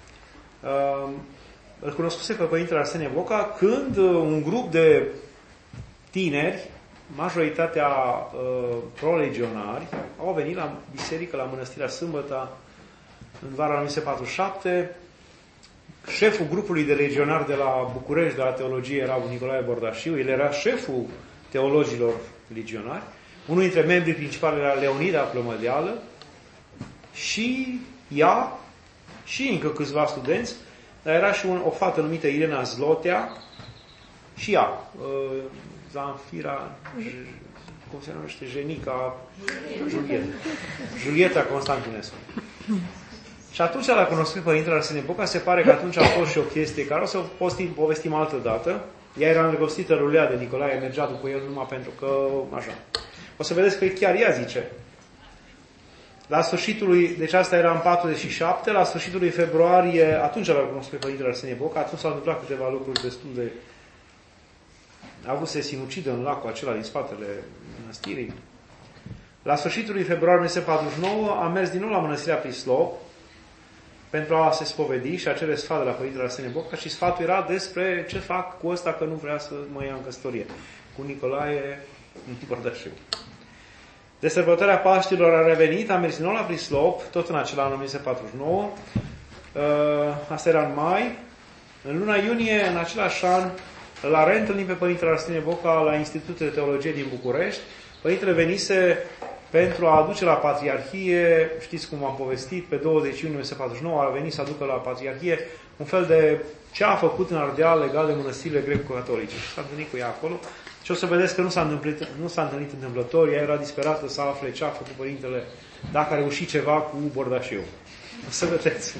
Îl cunoscuse pe Părintele Arsenie Boca când un grup de tineri, majoritatea prolegionari, au venit la biserică, la Mănăstirea Sâmbăta, în vara 1947. Șeful grupului de legionari de la București, de la teologie, era Nicolae Bordașiu. El era șeful teologilor legionari. Unul dintre membrii principali era Leonida Plămădeală și ea și încă câțiva studenți, dar era și o fată numită Irena Zlotea și ea, Zanfira, cum se numește, Jenica, Julieta Constantinescu. Și atunci l-a cunoscut Părintele Arsenie Boca. Se pare că atunci a fost și o chestie care o să povestim altă dată. Ea era îndrăgostită rulea de Nicolae, mergea după el numai pentru că, așa. O să vedeți că chiar ea zice. La sfârșitul lui, deci asta era în 47, la sfârșitul lui februarie, atunci l-a cunoscut pe Părintele Arsenie Boca, atunci s-au întâmplat câteva lucruri destul de... A avut să se sinucidă în lacul acela din spatele mănăstirii. La sfârșitul lui februarie 1949 a mers din nou la Mănăstirea Prislop pentru a se spovedi și a cere sfat de la Părintele Arsenie Boca și sfatul era despre ce fac cu ăsta că nu vrea să mă ia în căsătorie. Cu Nicolae Bordășiu. De sărbătoarea Paștilor a revenit, a mers din nou la Prislop, tot în acela an 1949. Asta era în mai. În luna iunie, în același an, l-a reîntâlnit pe Părintele Arsenie Boca la Institutul de Teologie din București. Părintele venise pentru a aduce la Patriarhie, știți cum am povestit, pe 20 iunie 1949 a venit să aducă la Patriarhie un fel de ce a făcut în Ardeal legat de mănăstirile greco-catolice. Și s-a întâlnit cu ea acolo. Și o să vedeți că nu s-a întâlnit întâmplător. Ea era disperată să afle ce a făcut Părintele, dacă a reușit ceva cu Bordașiu. O să vedeți.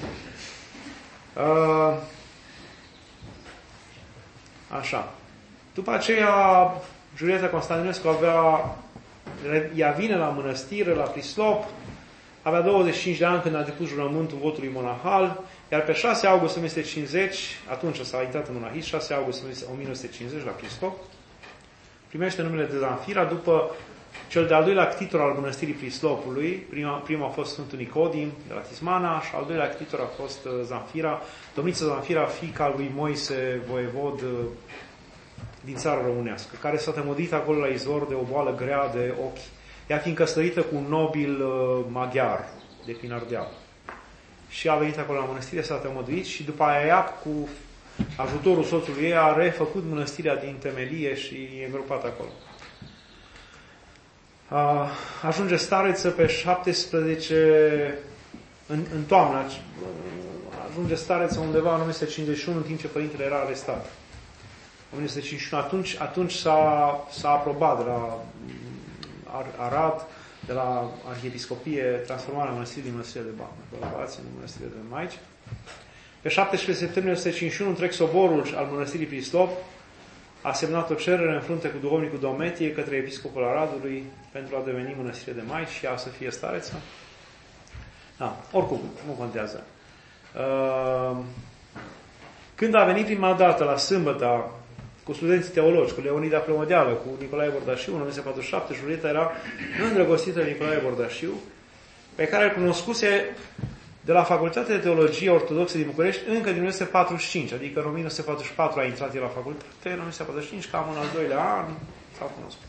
Așa. După aceea, Julieta Constantinescu ea vine la mănăstire, la Prislop, avea 25 de ani când a depus jurământul votului monahal, iar pe 6 august 1950, atunci s-a intrat în monahism, 6 august 1950 la Prislop, primește numele de Zanfira după cel de-al doilea ctitor al mănăstirii Prislopului. Primul a fost Sfântul Nicodim de la Tismana și al doilea ctitor a fost Zanfira, domnița Zanfira, fiica lui Moise, voievod din țara românească, care s-a tămădit acolo la izvor de o boală grea de ochi, ea fiind căsătorită cu un nobil maghiar de prin Ardeal. Și a venit acolo la mănăstire, s-a tămăduit și după aia, cu ajutorul soțului ei, a refăcut mănăstirea din temelie și e îngropat acolo. Ajunge stareță pe 17 în toamnă, ajunge stareță undeva în 1951, în timp ce părintele era arestat. În 1951, atunci s-a aprobat de la Arad, de la Arhiepiscopie, transformarea mănăstirii din mănăstire de bărbați în mănăstire de maici. Pe 17 septembrie 1951, întreg soborul al mănăstirii Prislop a semnat o cerere în frunte cu duhovnicul Dometie către episcopul Aradului pentru a deveni mănăstire de maici și a să fie stareță. Oricum, nu contează. Când a venit prima dată la sâmbătă cu studenții teologi, cu Leonida Plămădeală, cu Nicolae Bordașiu, în 1947, Julieta era îndrăgostită de Nicolae Bordașiu, pe care îl cunoscuse de la Facultatea de Teologie Ortodoxă din București încă din 1945, adică în 1944 a intrat el la facultate, în 1945, cam în al doilea an, s-au cunoscut.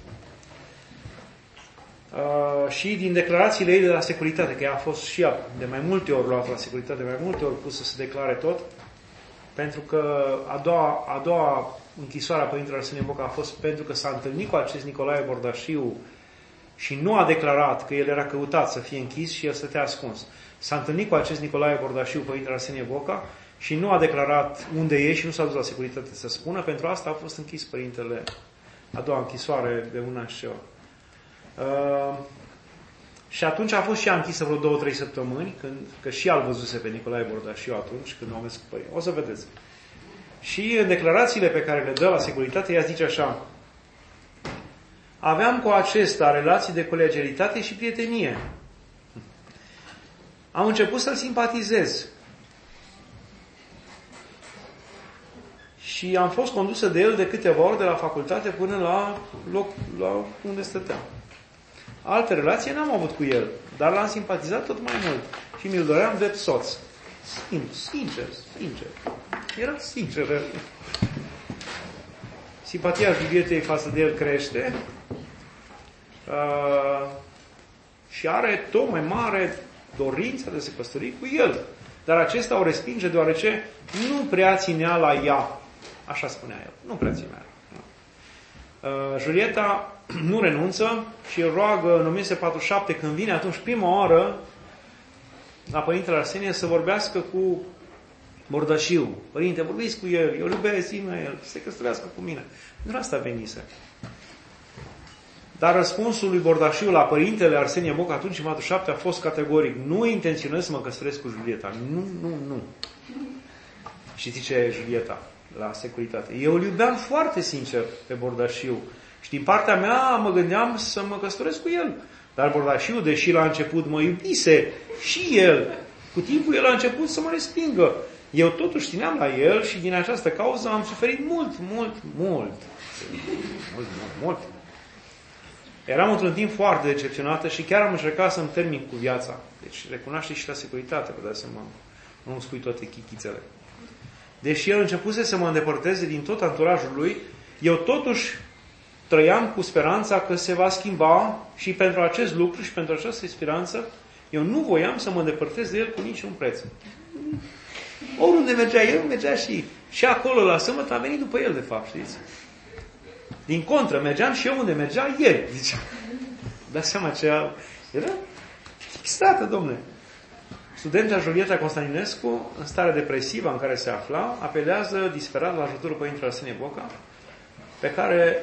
Și din declarațiile ei de la securitate, că ea a fost și ea de mai multe ori luată la securitate, de mai multe ori pusă să declare tot, pentru că a doua închisoare a Părintele Arsenie Boca a fost pentru că s-a întâlnit cu acest Nicolae Bordașiu și nu a declarat că el era căutat să fie închis și el stătea ascuns. S-a întâlnit cu acest Nicolae Bordașiu, Părintele Arsenie Boca, și nu a declarat unde e și nu s-a dus la securitate să spună. Pentru asta a fost închis Părintele, a doua închisoare de un an și ceva. Și atunci a fost și ea închisă vreo 2-3 săptămâni, că și ea îl văzuse pe Nicolae Bordașiu atunci, când au mers cu părinții. O să vedeți. Și în declarațiile pe care le dă la securitate, ea zice așa: aveam cu acesta relații de colegialitate și prietenie. Am început să-l simpatizez. Și am fost condusă de el de câteva ori de la facultate până la loc la unde stăteam. Alte relații n-am avut cu el, dar l-am simpatizat tot mai mult și mi-l doream drept soț. Sincer. Era sincer. Simpatia Julietei față de el crește și are tot mai mare dorința de a se căsători cu el. Dar acesta o respinge deoarece nu prea ținea la ea. Așa spunea el. Nu prea ținea ea. Julieta nu renunță și îl roagă în 1947, când vine atunci prima oară la Părintele Arsenie, să vorbească cu Bordașiu. Părinte, vorbiți cu el, eu iubesc, zi-mă el, să se căsătorească cu mine. Pentru asta venise. Dar răspunsul lui Bordașiu la Părintele Arsenie Boca atunci, în 47, a fost categoric: nu intenționez să mă căsătoresc cu Julieta. Nu. Și zice Julieta la securitate: eu îl iubeam foarte sincer pe Bordașiu și din partea mea mă gândeam să mă căsătoresc cu el. Dar Bordașiu, deși la început mă iubise și el, cu timpul el a început să mă respingă. Eu totuși țineam la el și din această cauză am suferit mult. Eram într-un timp foarte decepționată și chiar am încercat să-mi termin cu viața. Deci recunoaște și la securitate, vă dați seama, nu îmi spui toate chichițele. Deși el începuse să mă îndepărteze din tot anturajul lui, eu totuși trăiam cu speranța că se va schimba și pentru acest lucru și pentru această speranță eu nu voiam să mă îndepărtez de el cu niciun preț. Oriunde mergea el, mergea și acolo la sâmbătă, am venit după el, de fapt, știți? Din contră, mergeam și eu unde mergea el, zicea. Dați seama ce era fixată, domnule. Studenta Julieta Constantinescu, în stare depresivă în care se afla, apelează disperat la ajutorul Părintele Arsenie Boca, pe care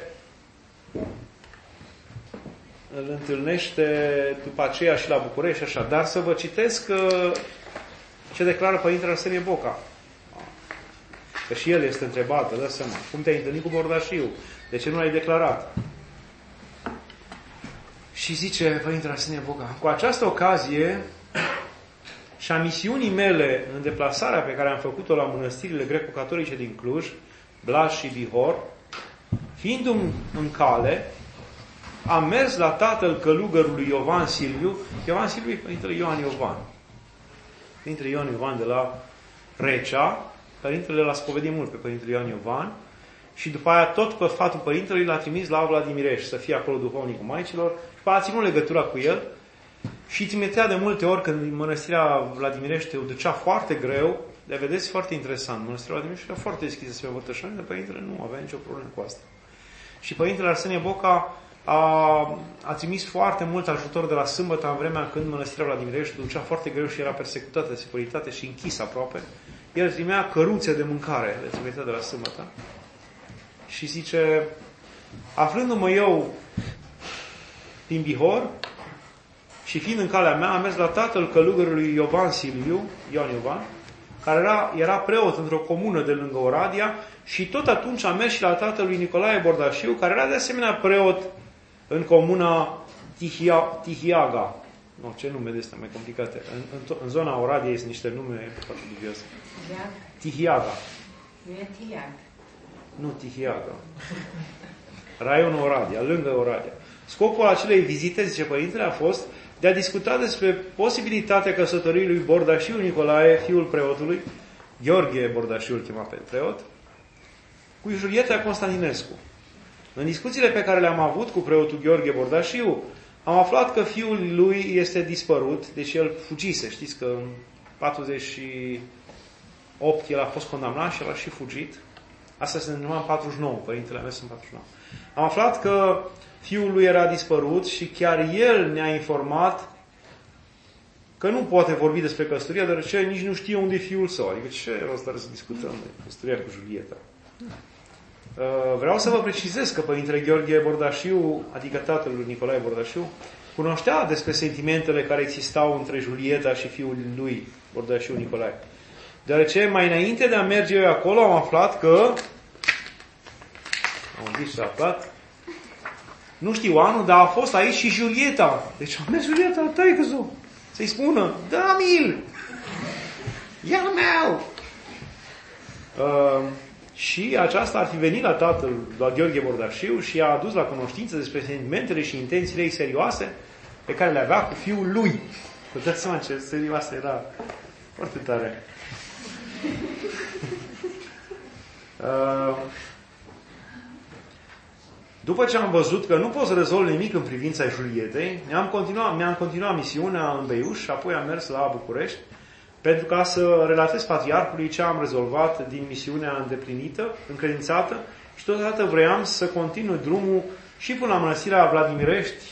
îl întâlnește după aceea și la București, așa. Dar să vă citesc ce declară Părintele Arsenie Boca. Că și el este întrebat, dați seama, cum te-ai întâlnit cu Bordașiu? De ce nu l-ai declarat? Și zice Părintele Arsenie Boca: cu această ocazie și a misiunii mele în deplasarea pe care am făcut-o la mănăstirile greco-catolice din Cluj, Blaj și Bihor, fiindu-mi în cale, am mers la tatăl călugărului Iovan Silviu. Iovan Silviu e Părintele Ioan Iovan. Părintele Ioan Iovan de la Recea. Părintele l-a spovedit mult pe Părintele Ioan Iovan și după aia tot pe fatul Părintelui l-a trimis la Vladimirești să fie acolo duhovnicul Maicilor și a ținut legătura cu el și trimitea de multe ori când mănăstirea Vladimirești o ducea foarte greu. De vedeți, foarte interesant, mănăstirea Vladimirești era foarte deschisă spre vătășani, dar Părintele nu avea nicio problemă cu asta. Și Părintele Arsenie Boca a trimis foarte mult ajutor de la sâmbătă în vremea când Mănăstirea Vladimirești ducea foarte greu și era persecutată de securitate și închisă aproape. El trimea căruțe de mâncare de securitate de la sâmbătă. Și zice, aflându-mă eu din Bihor și fiind în calea mea, am mers la tatăl călugărului Ioan Silviu, Ioan Iovan, care era preot într-o comună de lângă Oradea, și tot atunci am mers și la tatălui Nicolae Bordașiu, care era de asemenea preot în comuna Tihiaga. Nu, ce nume de astea mai complicate? În zona Oradei sunt niște nume foarte dubioase. Tihiaga. Nu e Tihiaga. Nu, Tihiaga. Raionul Oradea, lângă Oradea. Scopul acelei vizite, zice părintele, a fost de a discuta despre posibilitatea căsătoriei lui Bordașiu Nicolae, fiul preotului, Gheorghe Bordașiu îl chema pe preot, cu Julieta Constantinescu. În discuțiile pe care le-am avut cu preotul Gheorghe Bordașiu, am aflat că fiul lui este dispărut, deci el fugise. Știți că în 48 el a fost condamnat și el a și fugit. Asta se numea în 49, părintele a mers în 49. Am aflat că fiul lui era dispărut și chiar el ne-a informat că nu poate vorbi despre căsătoria, deoarece nici nu știe unde e fiul său. Adică ce rost are să discutăm de căsătoria cu Julieta? Vreau să vă precizez că părintele Gheorghe Bordașiu, adică tatăl lui Nicolae Bordașiu, cunoștea despre sentimentele care existau între Julieta și fiul lui Bordașiu Nicolae. Deoarece mai înainte de a merge eu acolo am aflat că nu știu anul, dar a fost aici și Julieta. Deci a mers Julieta, taică-s-o, să-i spună, da-mi-l! Ia meu! Și aceasta ar fi venit la tatăl, la Gheorghe Bordașiu, și a adus la cunoștință despre sentimentele și intențiile ei serioase pe care le avea cu fiul lui. Vă dați seama ce serioasă era. Foarte tare. După ce am văzut că nu pot să rezolv nimic în privința Julietei, mi-am continuat misiunea în Beiuș și apoi am mers la București pentru ca să relatez patriarhului ce am rezolvat din misiunea îndeplinită, încredințată, și totodată vreau să continui drumul și până la Mănăstirea Vladimirești,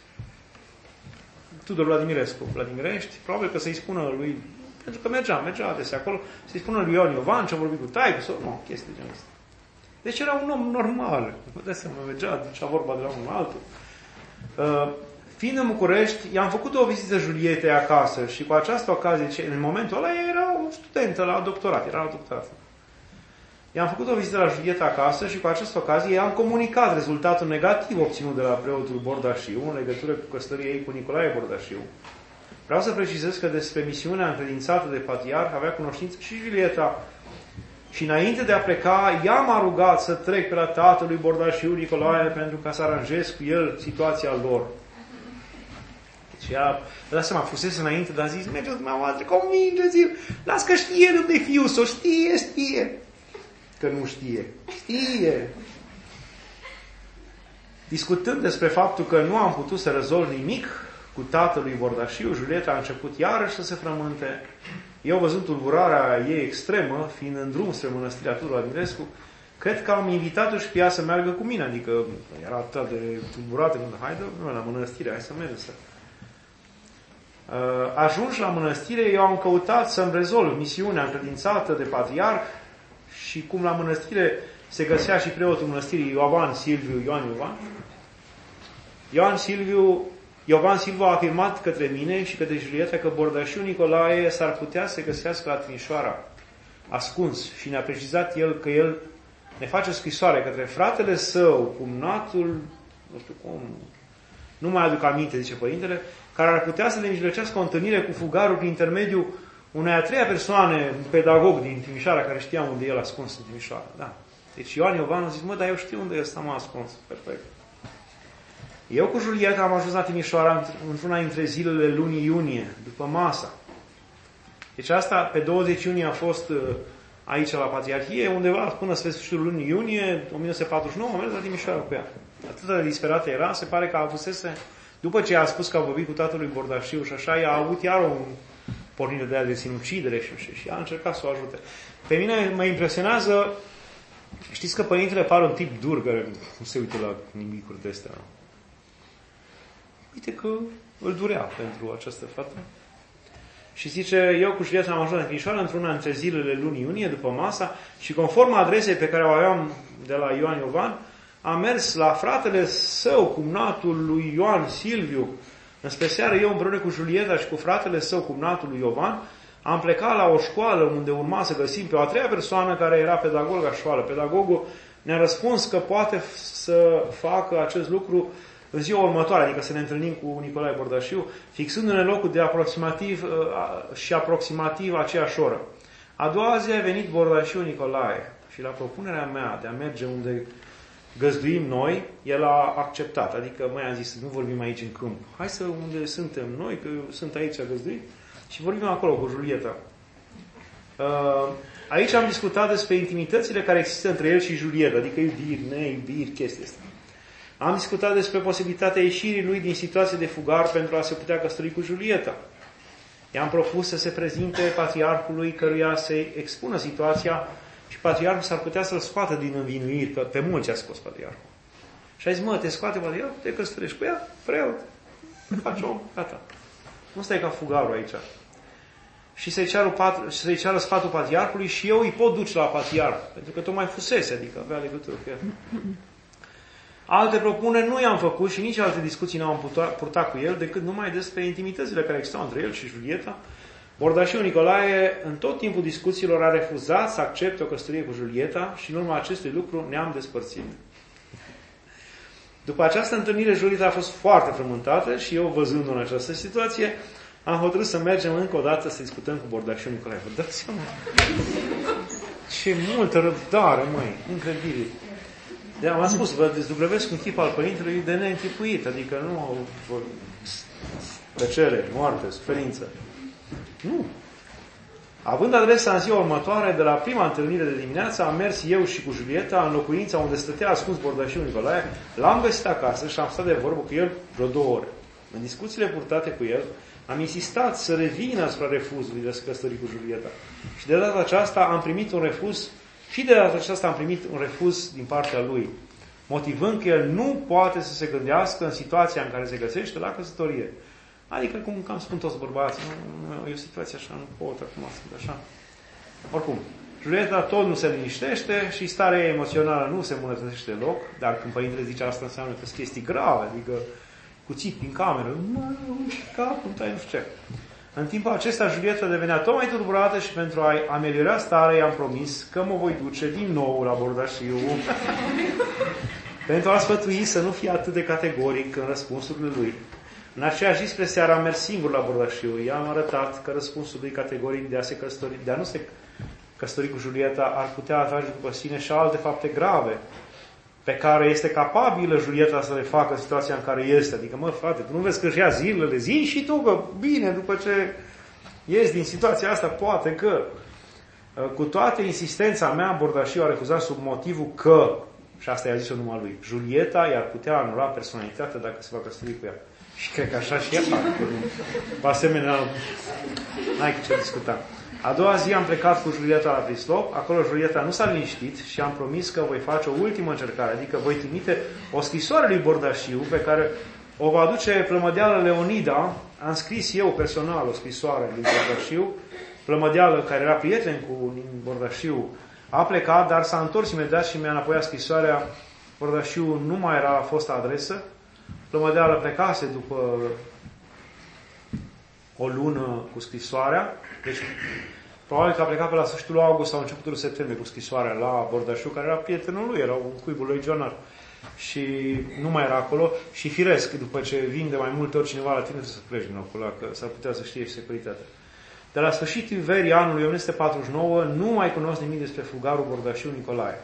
Tudor Vladimirești, probabil că să-i spună lui, pentru că mergea adesea acolo, să-i spună lui Ioan Iovan ce-a vorbit cu taică, sau nu, chestii de genul ăsta. Deci era un om normal, de seama, mergea, ducea vorba de la unul altul. Fiind în București, i-am făcut o vizită Julietei acasă și cu această ocazie, în momentul ăla era o studentă la doctorat, era la doctorat. I-am făcut o vizită la Julieta acasă și cu această ocazie i-am comunicat rezultatul negativ obținut de la preotul Bordașiu în legătură cu căsătoria ei cu Nicolae Bordașiu. Vreau să precizez că despre misiunea încredințată de patriarh avea cunoștință și Julieta. Și înainte de a pleca, ea m-a rugat să trec pe la tatălui Bordașiu Nicolae pentru ca să aranjez cu el situația lor. Și ea, vă dați seama, fusese înainte, dar a zis, mergeți dumneavoastră, convingeți-l, las că știe unde e fiul său, știe. Că nu știe. Discutând despre faptul că nu am putut să rezolv nimic cu tatălui Bordașiu, Julieta a început iarăși să se frământe. Eu, văzând tulburarea ei extremă, fiind în drum spre Mănăstirea Tudor Vladimirescu, cred că am invitat-o și pe ea să meargă cu mine. Adică era atât de tulburată, haide la mănăstire, hai să mergem să... Ajunși la mănăstire, eu am căutat să-mi rezolv misiunea încredințată de patriarh și cum la mănăstire se găsea și preotul mănăstirii Ioan Silviu a afirmat către mine și către Julieta că Bordașiu Nicolae s-ar putea să găsească la Timișoara, ascuns, și ne-a precizat el că el ne face scrisoare către fratele său, cumnatul, nu știu cum, nu mai aduc aminte, zice părintele, care ar putea să le mijlocească o întâlnire cu fugarul prin intermediul unei a treia persoane, un pedagog din Timișoara, care știa unde e el ascuns în Timișoara. Da. Deci Ioan Iovan a zis, dar eu știu unde ăsta m-a ascuns. Perfect. Eu cu Julieta am ajuns la Timișoara într-una dintre zilele lunii iunie, după masa. Deci asta, pe 20 iunie a fost aici la Patriarhie, undeva până spre sfârșitul lunii iunie, 1949, am mers la Timișoara cu ea. Atât de disperată era, se pare că avusese, după ce a spus că a vorbit cu tatălui Bordașiu și așa, ea a avut iar o pornire de aia de sinucidere și a încercat să o ajute. Pe mine mă impresionează, știți că părintele pare un tip dur, care nu se uită la nimicuri de astea. uite că îl durea pentru această fată. Și zice, eu cu Julieta am ajuns în Timișoara într-una dintre zilele lunii iunie, după masa, și conform adresei pe care o aveam de la Ioan Iovan, am mers la fratele său, cumnatul lui Ioan Silviu. Înspre seară, eu împreună cu Julieta și cu fratele său, cumnatul lui Iovan, am plecat la o școală unde urma să găsim pe o a treia persoană care era pedagog la școală. Pedagogul ne-a răspuns că poate să facă acest lucru în ziua următoare, adică să ne întâlnim cu Nicolae Bordașiu, fixându-ne locul de aproximativ aceeași oră. A doua zi a venit Bordașiu Nicolae și la propunerea mea de a merge unde găzduim noi, el a acceptat. Adică mai am zis, nu vorbim aici în câmp. Hai să unde suntem noi, că eu sunt aici găzduit, și vorbim acolo cu Julieta. Aici am discutat despre intimitățile care există între el și Julieta, adică iubiri, neiubiri, chestia asta. Am discutat despre posibilitatea ieșirii lui din situație de fugar pentru a se putea căsători cu Julieta. I-am propus să se prezinte patriarhului căruia să-i expună situația și patriarhul s-ar putea să-l scoată din învinuiri, că pe mulți a scos patriarhul. Și a zis, mă, te scoate patriarhul, te căsătorești cu ea, preot, faci om, gata. Nu stai ca fugarul aici. Și să-i ceară sfatul patriarhului și eu îi pot duce la patriarh, pentru că tocmai fusese, adică avea legătură cu el. Alte propuneri nu i-am făcut și nici alte discuții n-am purtat cu el, decât numai despre intimitățile care existau între el și Julieta. Bordașiu Nicolae, în tot timpul discuțiilor, a refuzat să accepte o căsătorie cu Julieta și în urma acestui lucru ne-am despărțit. După această întâlnire, Julieta a fost foarte frământată și eu, văzându-o în această situație, am hotărât să mergem încă o dată să discutăm cu Bordașiu Nicolae. Vă dați seama? Ce multă răbdare, măi! Incredibil! Am spus, vă dezdugrăvesc un chip al Părintelui de neînchipuit, adică nu au plăcere, moarte, suferință. Nu. Având adresa în ziua următoare, de la prima întâlnire de dimineață, am mers eu și cu Julieta în locuința unde stătea ascuns Bordașiu Nicolae, l-am găsit acasă și am stat de vorbă cu el vreo 2 ore. În discuțiile purtate cu el, am insistat să revină asupra refuzului de a se căsători cu Julieta. Și de data aceasta am primit un refuz din partea lui, motivând că el nu poate să se gândească în situația în care se găsește la căsătorie. Adică, cum am spun toți bărbații, e o situație așa, nu pot acum să așa. Oricum, Julieta tot nu se liniștește și starea emoțională nu se îmbunătățește deloc, dar când părintele zice asta înseamnă că sunt chestii grave, adică cuțit în cameră, capul, nu știu ce. În timpul acesta, Julieta devenea tot mai tulburată și pentru a ameliora starea i-am promis că mă voi duce din nou la Bordașiu pentru a sfătui să nu fie atât de categoric în răspunsurile lui. În aceeași zi spre seara am mers singur la Bordașiu. I-am arătat că răspunsul lui categoric de a nu se căsători cu Julieta ar putea atrage după sine și alte fapte grave pe care este capabilă Julieta să le facă în situația în care este. Adică, mă, frate, tu nu vezi că își ia zilele, zi și tu că bine, după ce ies din situația asta, poate că. Cu toată insistența mea, Bordașiu a refuzat sub motivul că, și asta i-a zis-o numai lui, Julieta i-ar putea anula personalitatea dacă se va căsători cu ea. Și cred că așa și ea face. Cu asemenea, n-ai cu ce discuta. A doua zi am plecat cu Julieta la Prislop, acolo Julieta nu s-a liniștit și am promis că voi face o ultimă încercare, adică voi trimite o scrisoare lui Bordașiu pe care o va aduce plămădeală Leonida. Am scris eu personal o scrisoare din Bordașiu, plămădeală care era prieten cu Bordașiu a plecat, dar s-a întors imediat și mi-a înapoiat scrisoarea. Bordașiu nu mai era fosta adresă, plămădeală plecase după o lună cu scrisoarea, deci probabil că a plecat pe la sfârșitul august sau începutul septembrie cu scrisoarea la Bordașiu, care era prietenul lui, era un cuibul lui Jonar. Și nu mai era acolo și firesc, după ce vin de mai multe ori cineva la tine, trebuie să pleci din locul ăla, că s-ar putea să știe și securitatea. De la sfârșitul verii anului 1949 nu mai cunosc nimic despre fugarul Bordașiu Nicolae.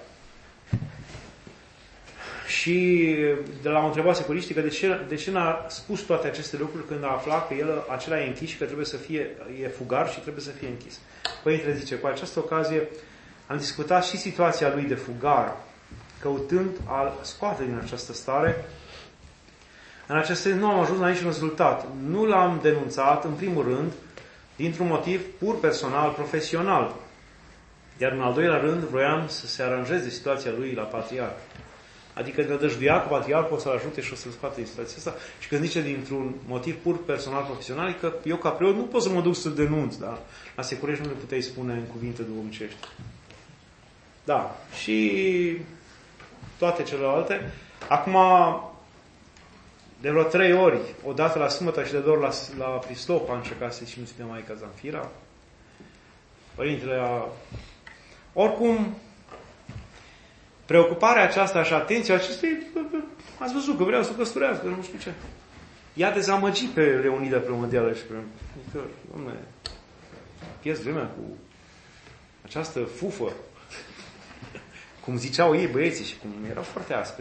Și de la o întrebare securistică, de ce n-a spus toate aceste lucruri când a aflat că el acela e închis și că trebuie să fie, e fugar și trebuie să fie închis? Părintele zice, cu această ocazie am discutat și situația lui de fugar, căutând a scoate din această stare. În acest sens nu am ajuns la niciun rezultat. Nu l-am denunțat, în primul rând, dintr-un motiv pur personal, profesional. Iar în al doilea rând, vroiam să se aranjeze situația lui la patriarh. Adică nădăjduia că patriarhul o să-l ajute și o să-l scoate din situația asta. Și când zice dintr-un motiv pur personal, profesional, că eu ca preot nu pot să mă duc să denunț, da? La Securești nu le puteai spune în cuvinte duhovnicești. Da. Și toate celelalte. Acum, de vreo 3 ori, o dată la sâmbătă și de 2 ori la Pristop, a încercat să-i simți de Maica Zanfira. Părintele a... Oricum, preocuparea aceasta și atenția acestei, ați văzut că vreau să căsătorească, nu știu ce. I-a dezamăgit pe Leonida Premondială și pe... Adică, dom'le, pierzi vremea cu această fufă, cum ziceau ei băieții și cum erau foarte aspri.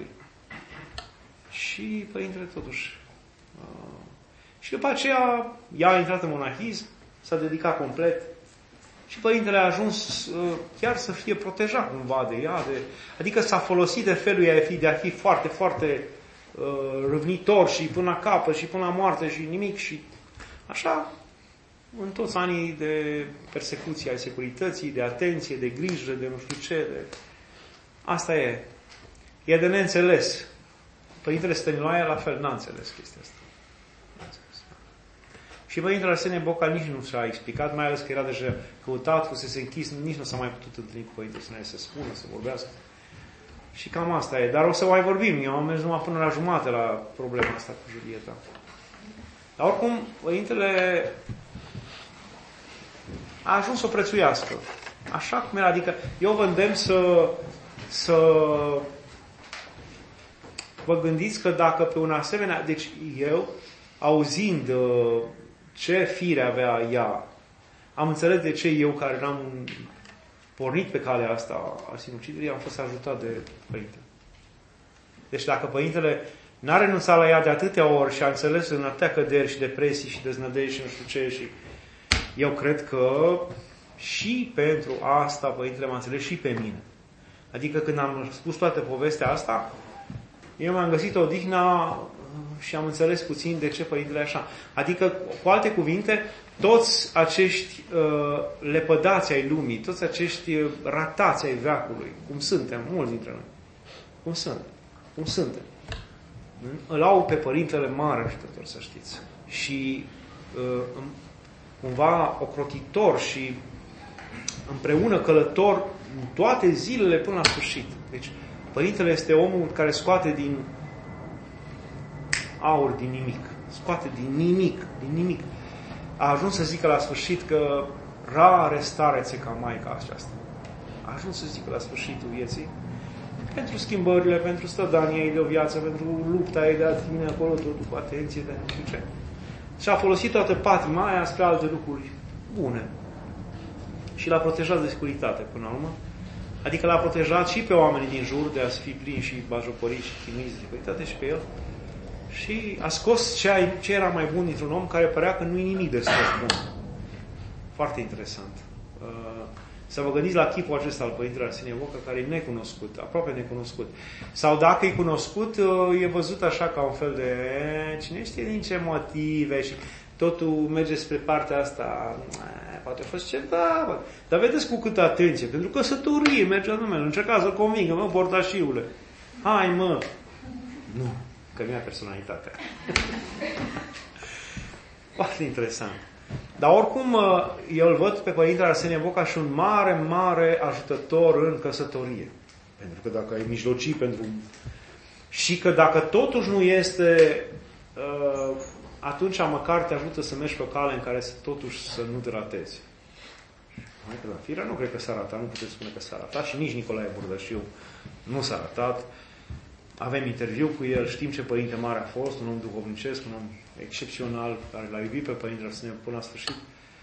Și părintele totuși. Și după aceea, ea a intrat în monahism, s-a dedicat complet. Și părintele a ajuns chiar să fie protejat cumva de ea. Adică s-a folosit de felul de a fi foarte, foarte râvnitor și până la capăt și până la moarte și nimic. Și așa, în toți anii de persecuție ai securității, de atenție, de grijă, de nu știu ce. Asta e. E de neînțeles. Părintele Stăniloae la fel n-a înțeles chestia asta. Și Părintele Arsenie Boca nici nu și-a explicat, mai ales că era deja căutat, că se închis, nici nu s-a mai putut întâlni cu Părintele Stăniloae să spună, să vorbească. Și cam asta e. Dar o să mai vorbim. Eu am mers numai până la jumate la problema asta cu Julieta. Dar oricum, Părintele a ajuns să o prețuiască. Așa cum era. Adică eu vă îndemn să vă gândiți că dacă pe un asemenea... Deci eu, auzind ce fire avea ea, am înțeles de ce eu, care n-am pornit pe calea asta a sinuciderii, am fost ajutat de Părintele. Deci dacă Părintele n-a renunțat la ea de atâtea ori și a înțeles în atâtea căderi și depresii și deznădejde și nu știu ce, și eu cred că și pentru asta Părintele m-a înțeles și pe mine. Adică când am spus toată povestea asta, eu mi-am găsit odihna și am înțeles puțin de ce Părintele e așa. Adică, cu alte cuvinte, toți acești lepădați ai lumii, toți acești ratați ai veacului, cum suntem, mulți dintre noi, cum suntem, îl au pe Părintele mare ajutorător, să știți. Și cumva ocrotitor și împreună călător în toate zilele până la sfârșit. Deci, Părintele este omul care scoate din aur, din nimic. Scoate din nimic. A ajuns să zică la sfârșit că rare stare ți ca Maica aceasta. A ajuns să zică la sfârșitul vieții, pentru schimbările, pentru stădania ei de o viață, pentru lupta ei de a trimite acolo totul cu atenție, de nu știu ce. Și a folosit toată patima aia spre alte lucruri bune. Și l-a protejat de securitate până la urmă. Adică l-a protejat și pe oamenii din jur de a fi prinși și bajoporiți și chinuiți de securitate și pe el. Și a scos ce era mai bun dintr-un om care părea că nu-i nimic de scos bun. Foarte interesant. Să vă gândiți la chipul acesta al Părintele Arsenie Boca, care e necunoscut, aproape necunoscut. Sau dacă e cunoscut, e văzut așa ca un fel de cine știe din ce motive și totul merge spre partea asta. Poate a fost ceva, bă. Dar vedeți cu câtă atenție, pentru că căsătorie merge la numele. Încerca să convingă, mă, bordașiule. Hai, mă. Nu, că nu e personalitatea. Foarte interesant. Dar oricum, eu îl văd pe Părintele Arsenie Boca și un mare, mare ajutător în căsătorie. Pentru că dacă ai mijlocii pentru... Și că dacă totuși nu este, atunci măcar te ajută să mergi pe o cale în care totuși să nu te ratezi. Maica Zanfira nu cred că s-a ratat, nu puteți spune că s-a ratat și nici Nicolae Burdășiu nu s-a ratat. Avem interviu cu el, știm ce părinte mare a fost, un om duhovnicesc, un om excepțional, care l-a iubit pe Părintele Arsenie până la sfârșit.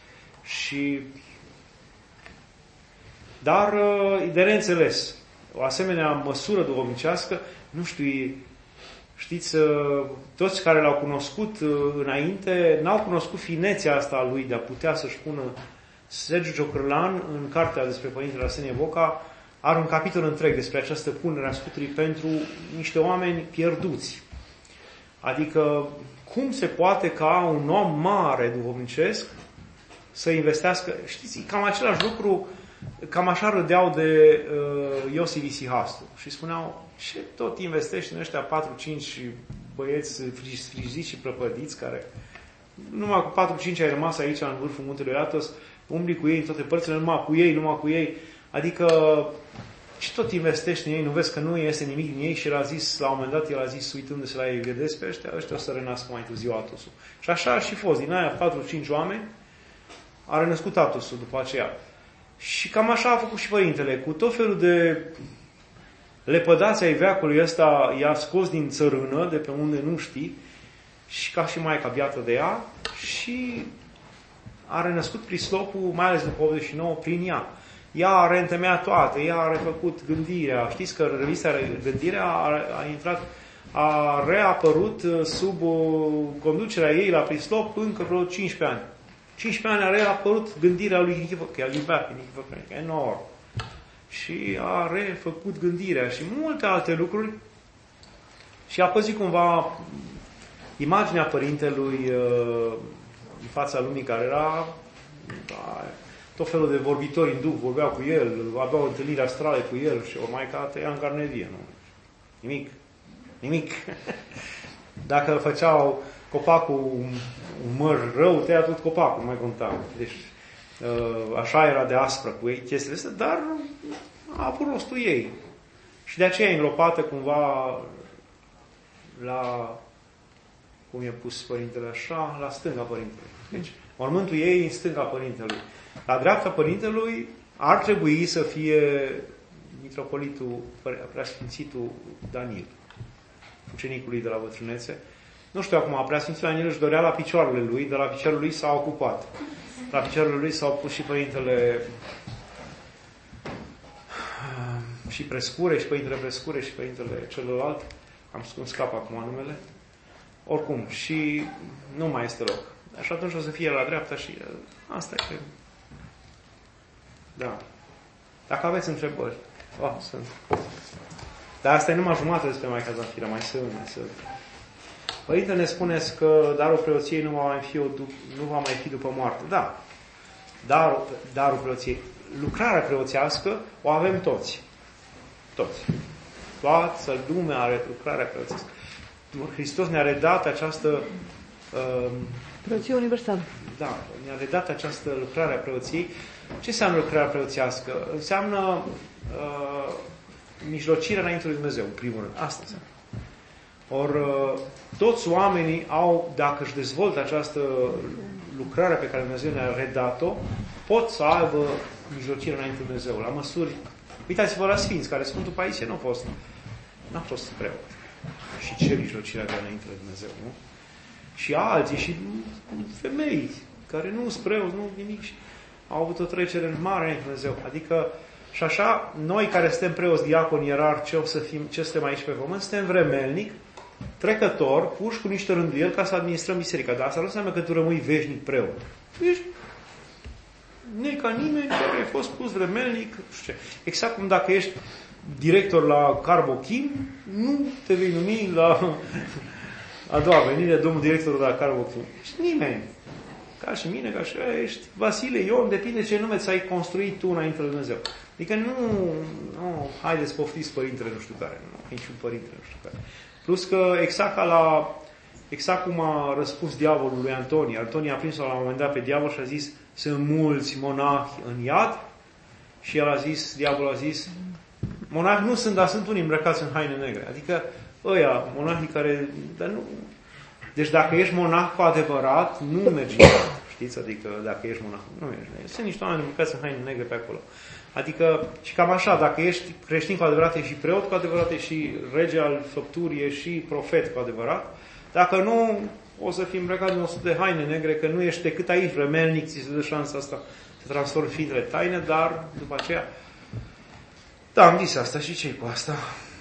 Dar e de neînțeles. O asemenea măsură duhovnicească, nu știu, știți, toți care l-au cunoscut înainte, n-au cunoscut finețea asta a lui de a putea să-și pună. Sergiu Ciocrălan, în cartea despre Părintele Arsenie Boca, are un capitol întreg despre această punere a scutului pentru niște oameni pierduți. Adică, cum se poate ca un om mare duhovnicesc să investească, știți, cam același lucru cam așa râdeau de Iosif Isihastru și spuneau, ce tot investești în ăștia 4-5 băieți friziți și prăpădiți care numai cu 4-5 ai rămas aici în vârful muntelui Athos, umbli cu ei în toate părțile, numai cu ei, adică ce tot investești în ei, nu vezi că nu este nimic din ei? Și el a zis, la un moment dat, el a zis, uitându-se la ei, vedeți pe ăștia o să renască mai târziu Atosul. Și așa a și fost, din aia 4-5 oameni, a renăscut Atosul după aceea. Și cam așa a făcut și părintele, cu tot felul de lepădați ai veacului ăsta, i-a scos din țărână, de pe unde nu știi, și ca și maica biată de ea, și a renăscut Prislopul, mai ales după 89, prin ea. Ea a reîntemeiat toate, ea a refăcut gândirea. Știți că revista Gândirea a reapărut sub conducerea ei la Prislop încă vreo 15 ani. 15 ani a reapărut gândirea lui Nichifor, că el iubea pe Nichifor Cronic, enorm. Și a refăcut gândirea și multe alte lucruri și a păzit cumva imaginea părintelui în fața lumii, care era tot felul de vorbitori în duh, vorbeau cu el, aveau întâlniri astrale cu el și o maică tăia în carne vie. Nu? Nimic. Dacă făceau copacul un măr rău, tăia tot copacul, nu mai conta. Deci așa era de aspră cu ei chestiile astea, dar a avut rostul ei. Și de aceea e îngropată cumva la, cum e pus părintele așa, la stânga părintelui. Deci, mormântul ei în stânga părintelui. La dreapta părintelui ar trebui să fie mitropolitul, preasfințitul Daniel, ucenicul lui de la bătrânețe. Nu știu acum, preasfințitul Daniel își dorea la picioarele lui, dar la picioarele lui s-a ocupat. La picioarele lui s-au pus și părintele și Prescure, și părintele Prescure, și părintele celălalt. Am scap acum numele. Oricum, și nu mai este loc. Și atunci o să fie la dreapta și asta e. Da. Dacă aveți întrebări. Sunt. Dar asta e numai jumătate despre Maica Zanfira. Mai sunt. Părinte, ne spuneți că darul preoției nu va mai fi după moarte. Da. Darul preoției. Lucrarea preoțească o avem toți. Toți. Toată lumea are lucrarea preoțească. Hristos ne-a redat această preoție universală. Da, ne-a redat această lucrare a preoției. Ce înseamnă lucrarea preoțească? Înseamnă mijlocirea înainte lui Dumnezeu, în primul rând. Asta înseamnă. Ori toți oamenii au, dacă își dezvoltă această lucrare pe care Dumnezeu ne-a redat-o, pot să aibă mijlocire înainte lui Dumnezeu, la măsuri. Uitați-vă la Sfinți, care Sfântul Paisie n-a fost preot. Și ce mijlocire avea înainte lui Dumnezeu, nu? Și alții, și femei, care nu sunt preoți, nu nimic, și au avut o trecere mare înainte lui Dumnezeu. Adică, și așa, noi care suntem preoți, diaconi, ierarhi, ce suntem aici pe pământ, suntem vremelnic, trecător, puși cu niște rânduieli ca să administrăm biserica. Dar asta nu înseamnă că tu rămâi veșnic preot. Ești ca nimeni care ai fost pus vremelnic, nu știu ce. Exact cum dacă ești director la Carbochim, nu te vei numi la a doua venire, domnul director la Carbochim. Ești nimeni. Ca și mine, ca și ești Vasile, Ion, depinde ce nume ți-ai construit tu înainte lui Dumnezeu. Adică nu haideți poftiți părintele nu știu care, nu, niciun părintele nu știu care. Plus că exact cum a răspuns diavolul lui Antonie. Antonie a prins-o la un moment dat pe diavol și a zis, sunt mulți monahi în iad, și diavolul a zis, monahi nu sunt, dar sunt unii îmbrăcați în haine negre. Adică ăia, monahii care... Dar nu. Deci dacă ești monah cu adevărat, nu mergi în iad. Știți? Adică dacă ești monah, nu mergi în iad. Sunt niște oameni îmbrăcați în haine negre pe acolo. Adică, și cam așa, dacă ești creștin cu adevărat, ești și preot cu adevărat, ești și rege al făpturii, ești și profet cu adevărat. Dacă nu, o să fii îmbrăcat în 100 de haine negre, că nu ești decât aici vremelnic, ți se dă șansa asta să transformi ființele taine, dar după aceea... Da, am zis asta și ce-i cu asta?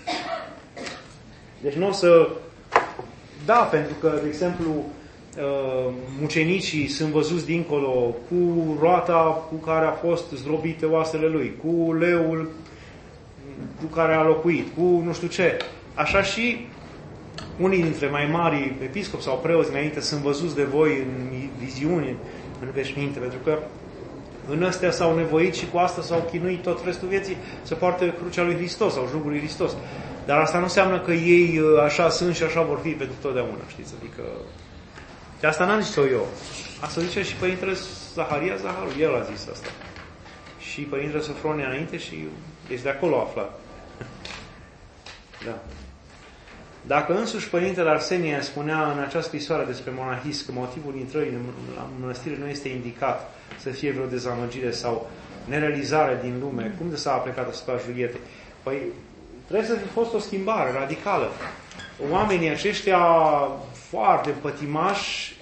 Deci nu o să... Da, pentru că, de exemplu, mucenicii sunt văzuți dincolo cu roata cu care a fost zdrobite oasele lui, cu leul cu care a locuit, cu nu știu ce. Așa și unii dintre mai mari episcopi sau preoți înainte sunt văzuți de voi în viziuni, în veșminte, pentru că În astea s-au nevoit și cu asta s-au chinuit tot restul vieții să poarte crucea lui Hristos sau jugul lui Hristos. Dar asta nu înseamnă că ei așa sunt și așa vor fi pentru totdeauna, știți? Adică... De asta n-am zis-o eu. Asta zice și Părintele Zaharia Zaharu. El a zis asta. Și Părintele Sofronie înainte și... Deci de acolo a aflat. Da. Dacă însuși Părintele Arsenie spunea în această scrisoare despre monahism că motivul intrării la mănăstire nu este indicat să fie vreo dezamăgire sau nerealizare din lume, cum de s-a aplicat asupra Julietei? Păi trebuie să fi fost o schimbare radicală. Oamenii aceștia foarte pătimași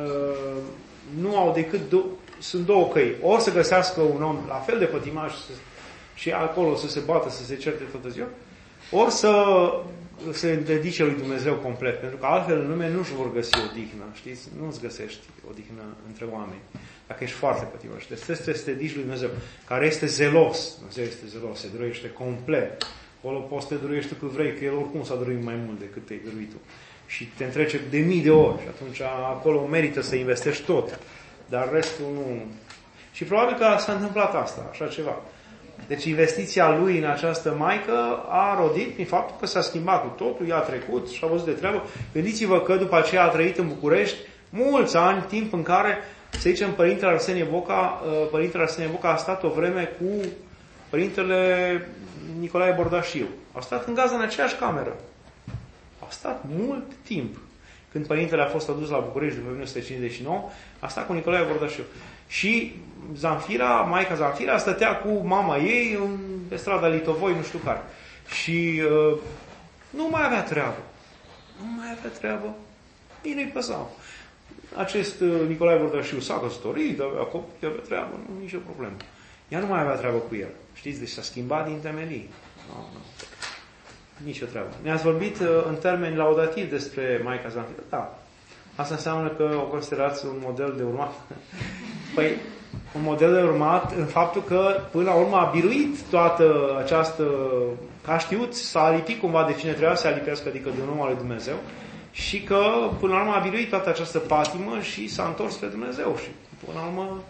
nu au decât sunt două căi. Ori să găsească un om la fel de pătimaș și acolo să se bată, să se certe toată ziua, ori să se dedice lui Dumnezeu complet, pentru că altfel în lume nu-și vor găsi odihnă, știți? Nu-ți găsești odihnă între oameni, dacă ești foarte pătimaș. Deci trebuie să te dedici lui Dumnezeu, care este zelos. Dumnezeu este zelos, se dăruiește complet. Acolo poți să te dăruiești cât vrei, că El oricum s-a dăruit mai mult decât te-ai dăruit tu. Și te întrece de mii de ori și atunci acolo merită să investești tot. Dar restul nu... Și probabil că s-a întâmplat asta, așa ceva. Deci investiția lui în această maică a rodit prin faptul că s-a schimbat cu totul, i-a trecut și a văzut de treabă. Gândiți-vă că după aceea a trăit în București mulți ani, timp în care, să zicem, Părintele Arsenie Boca a stat o vreme cu Părintele Nicolae Bordașiu. Au stat în gază în aceeași cameră. Au stat mult timp. Când Părintele a fost adus la București după 1959, a stat cu Nicolae Bordașiu. Și Zanfira, maica Zanfira, stătea cu mama ei pe strada Litovoi, nu știu care. Și nu mai avea treabă. Nu mai avea treabă. Bine îi păsau. Acest Nicolae Bordașiu s-a căsătorit, avea copii, avea treabă, nu, nicio problemă. Ea nu mai avea treabă cu el. Știți? Deci s-a schimbat din temelii. Nu. Nici o treabă. Ne-ați vorbit în termeni laudativi despre Maica Zanfira? Da. Asta înseamnă că o considerați un model de urmat. Păi, un model de urmat în faptul că până la urmă a biruit toată această... Că a știut să alipi cumva de cine trebuia să alipească, adică de un om al lui Dumnezeu, și că până la urmă a biruit toată această patimă și s-a întors spre Dumnezeu. Și până la urmă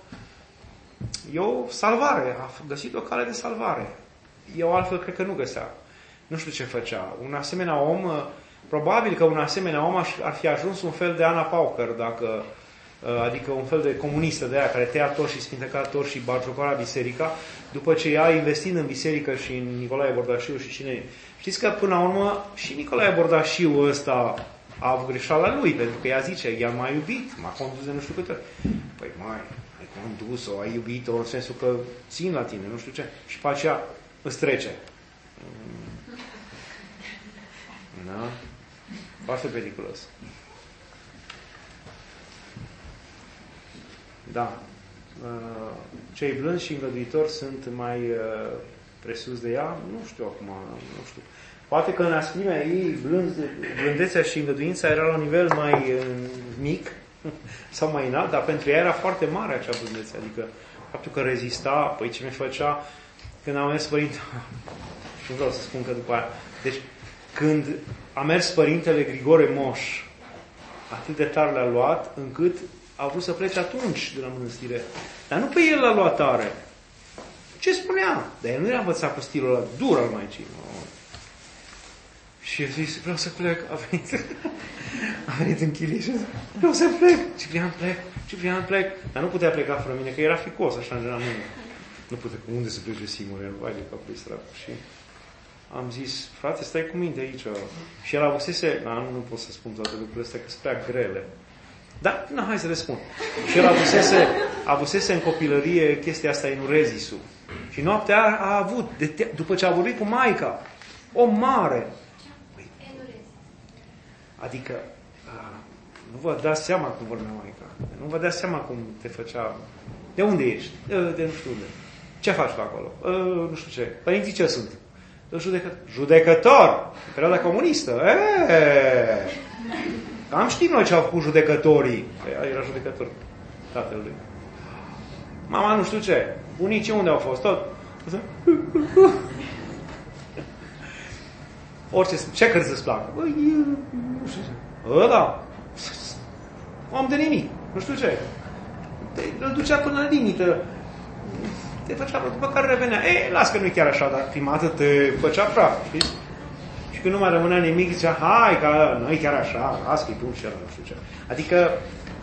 e o salvare. A găsit o cale de salvare. Eu altfel cred că nu găsea. Nu știu ce făcea. Un asemenea om, probabil că un asemenea om ar fi ajuns un fel de Ana Pauker, adică un fel de comunistă de aia, care tăia tot și sfinteca tot și batjocora biserica, după ce ea investind în biserică și în Nicolae Bordașiu și cine... Știți că până la urmă și Nicolae Bordașiu ăsta a avut greșeala lui, pentru că ea zice, ea m-a iubit, m-a condus de nu știu câte. Păi ai condus-o, ai iubit-o în sensul că țin la tine, nu știu ce. Și pe aceea îți trece. Da? Foarte periculos. Da. Cei blânzi și îngăduitori sunt mai presus de ea? Nu știu acum, nu știu. Poate că în asprimea ei blândețea și îngăduința era la un nivel mai mic sau mai înalt, dar pentru ea era foarte mare acea blândețe. Adică faptul că rezista, păi ce mi făcea când am mers părinte, nu vreau să spun că după aia. Deci, când a mers Părintele Grigore Moș, atât de tare l-a luat, încât a vrut să plece atunci de la mănăstire. Dar nu pe el l-a luat tare. Ce spunea? Dar el nu era învățat cu stilul ăla dur al Maicii. Și a zis, vreau să plec. A venit în chilie și a zis, vreau să plec. Ciprian, plec. Dar nu putea pleca fără mine, că era fricos, așa în general. Nu putea, unde să plece singur? El, vai de capul săracu. Și am zis, frate, stai cu minte aici. Și el avusese, nu pot să spun toate lucrurile astea, că sunt prea grele. Dar, hai să le spun. Și el avusese în copilărie chestia asta, enurezisul. Și noaptea a avut, după ce a vorbit cu maica, o mare. Adică, nu vă dați seama cum vorbea maica. Nu vă dați seama cum te făcea. De unde ești? De nu știu unde. Ce faci pe acolo? Nu știu ce. Părinții ce sunt? Judecător! În perioada comunistă. Cam știm noi ce au făcut judecătorii. Era judecător tatălui. Mama nu știu ce. Bunicii unde au fost? Tot. Orice, ce cărți îți plac? Băi, nu știu ce. Ăla. Om de nimic. Nu știu ce. Îl ducea până la limită. te făcea praf, după care revenea. Las că nu e chiar așa, dar prima dată te făcea praf, știți? Și când nu mai rămânea nimic, zicea, hai, că nu e chiar așa, las că-i bun și ăla, nu știu ce. Adică,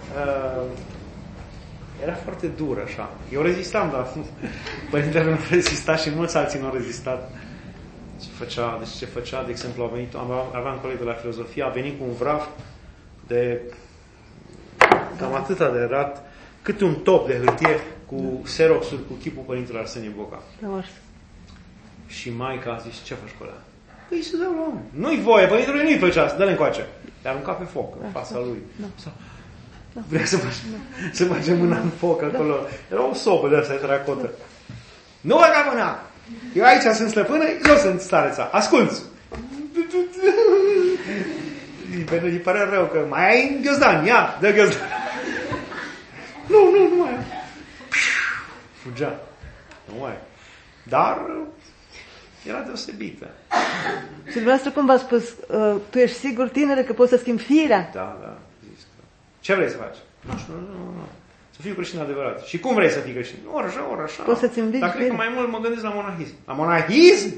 era foarte dur, așa. Eu rezistam, dar părintele nu rezista și mulți alții nu au rezistat. Ce făcea, de exemplu, aveam un coleg de la filozofie, a venit cu un vraf de cam atâta de rat, câte un top de hârtie cu xeroxuri cu chipul părintele Arsenie Boca. Și maica a zis, ce faci cu ăla? Păi să dau la om. Nu-i voie, părintele nu-i făcea asta, dă-le încoace. Le arunca pe foc, în fața lui. Vrea să bage mâna în foc acolo. Era o sobă de asta, de teracotă. Nu băga mâna! Eu aici sunt stăpână, eu sunt stareța. Asculți! Îi pare rău că mai ai ghiozdan, ia, dă ghiozdan. Nu mai ai. Fugea. Nu mai ai. Dar era deosebită. Și dumneavoastră cum v-a spus, tu ești sigur, tinere, că poți să schimbi firea? Da. Ce vrei să faci? Nu. Să fiu creștin adevărat. Și cum vrei să fii creștin? Ori așa. Poți să-ți învingi. Dar cred că mai mult mă gândesc la monahism. La monahism?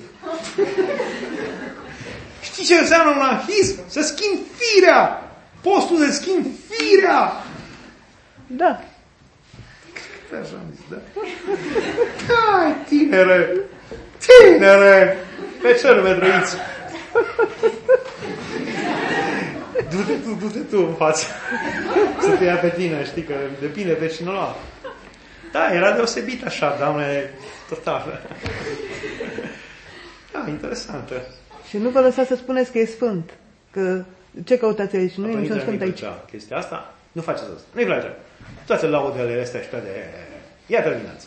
Știi ce înseamnă monahism? Să schimbi firea! Postul să schimbi firea! Da. Așa am zis, da. Hai, tinere! Pe ce nu vedrăiți? Du-te tu în față. Să te ia pe tine, știi că depinde de cine lua. Da, era deosebit așa, Doamne, total. Da, interesantă. Și nu vă lăsați să spuneți că e sfânt. Că ce căutați aici? Nu e niciun sfânt aici. Chestia asta, nu faceți asta. Nu-i place. Toate laudele astea și toate... Ia terminați.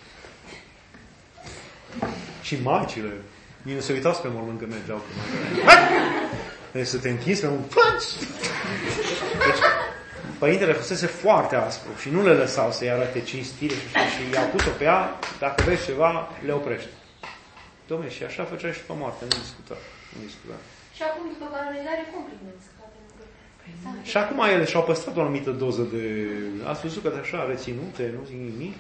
Și magicile, ei nu se uitau spre mormânt când mergeau cu deci să te închizi pe un... Deci, părintele fusese foarte aspru și nu le lăsau să-i arate cinstire și i-au pus-o pe ea, dacă vezi ceva, le oprește. Dom'le, și așa făcea și pe moarte, nu discuta. Și acum, după canonizare, cum primesc? Și acum ele și-au păstrat o anumită doză de... Ați văzut că de așa reținute, nu zic nimic.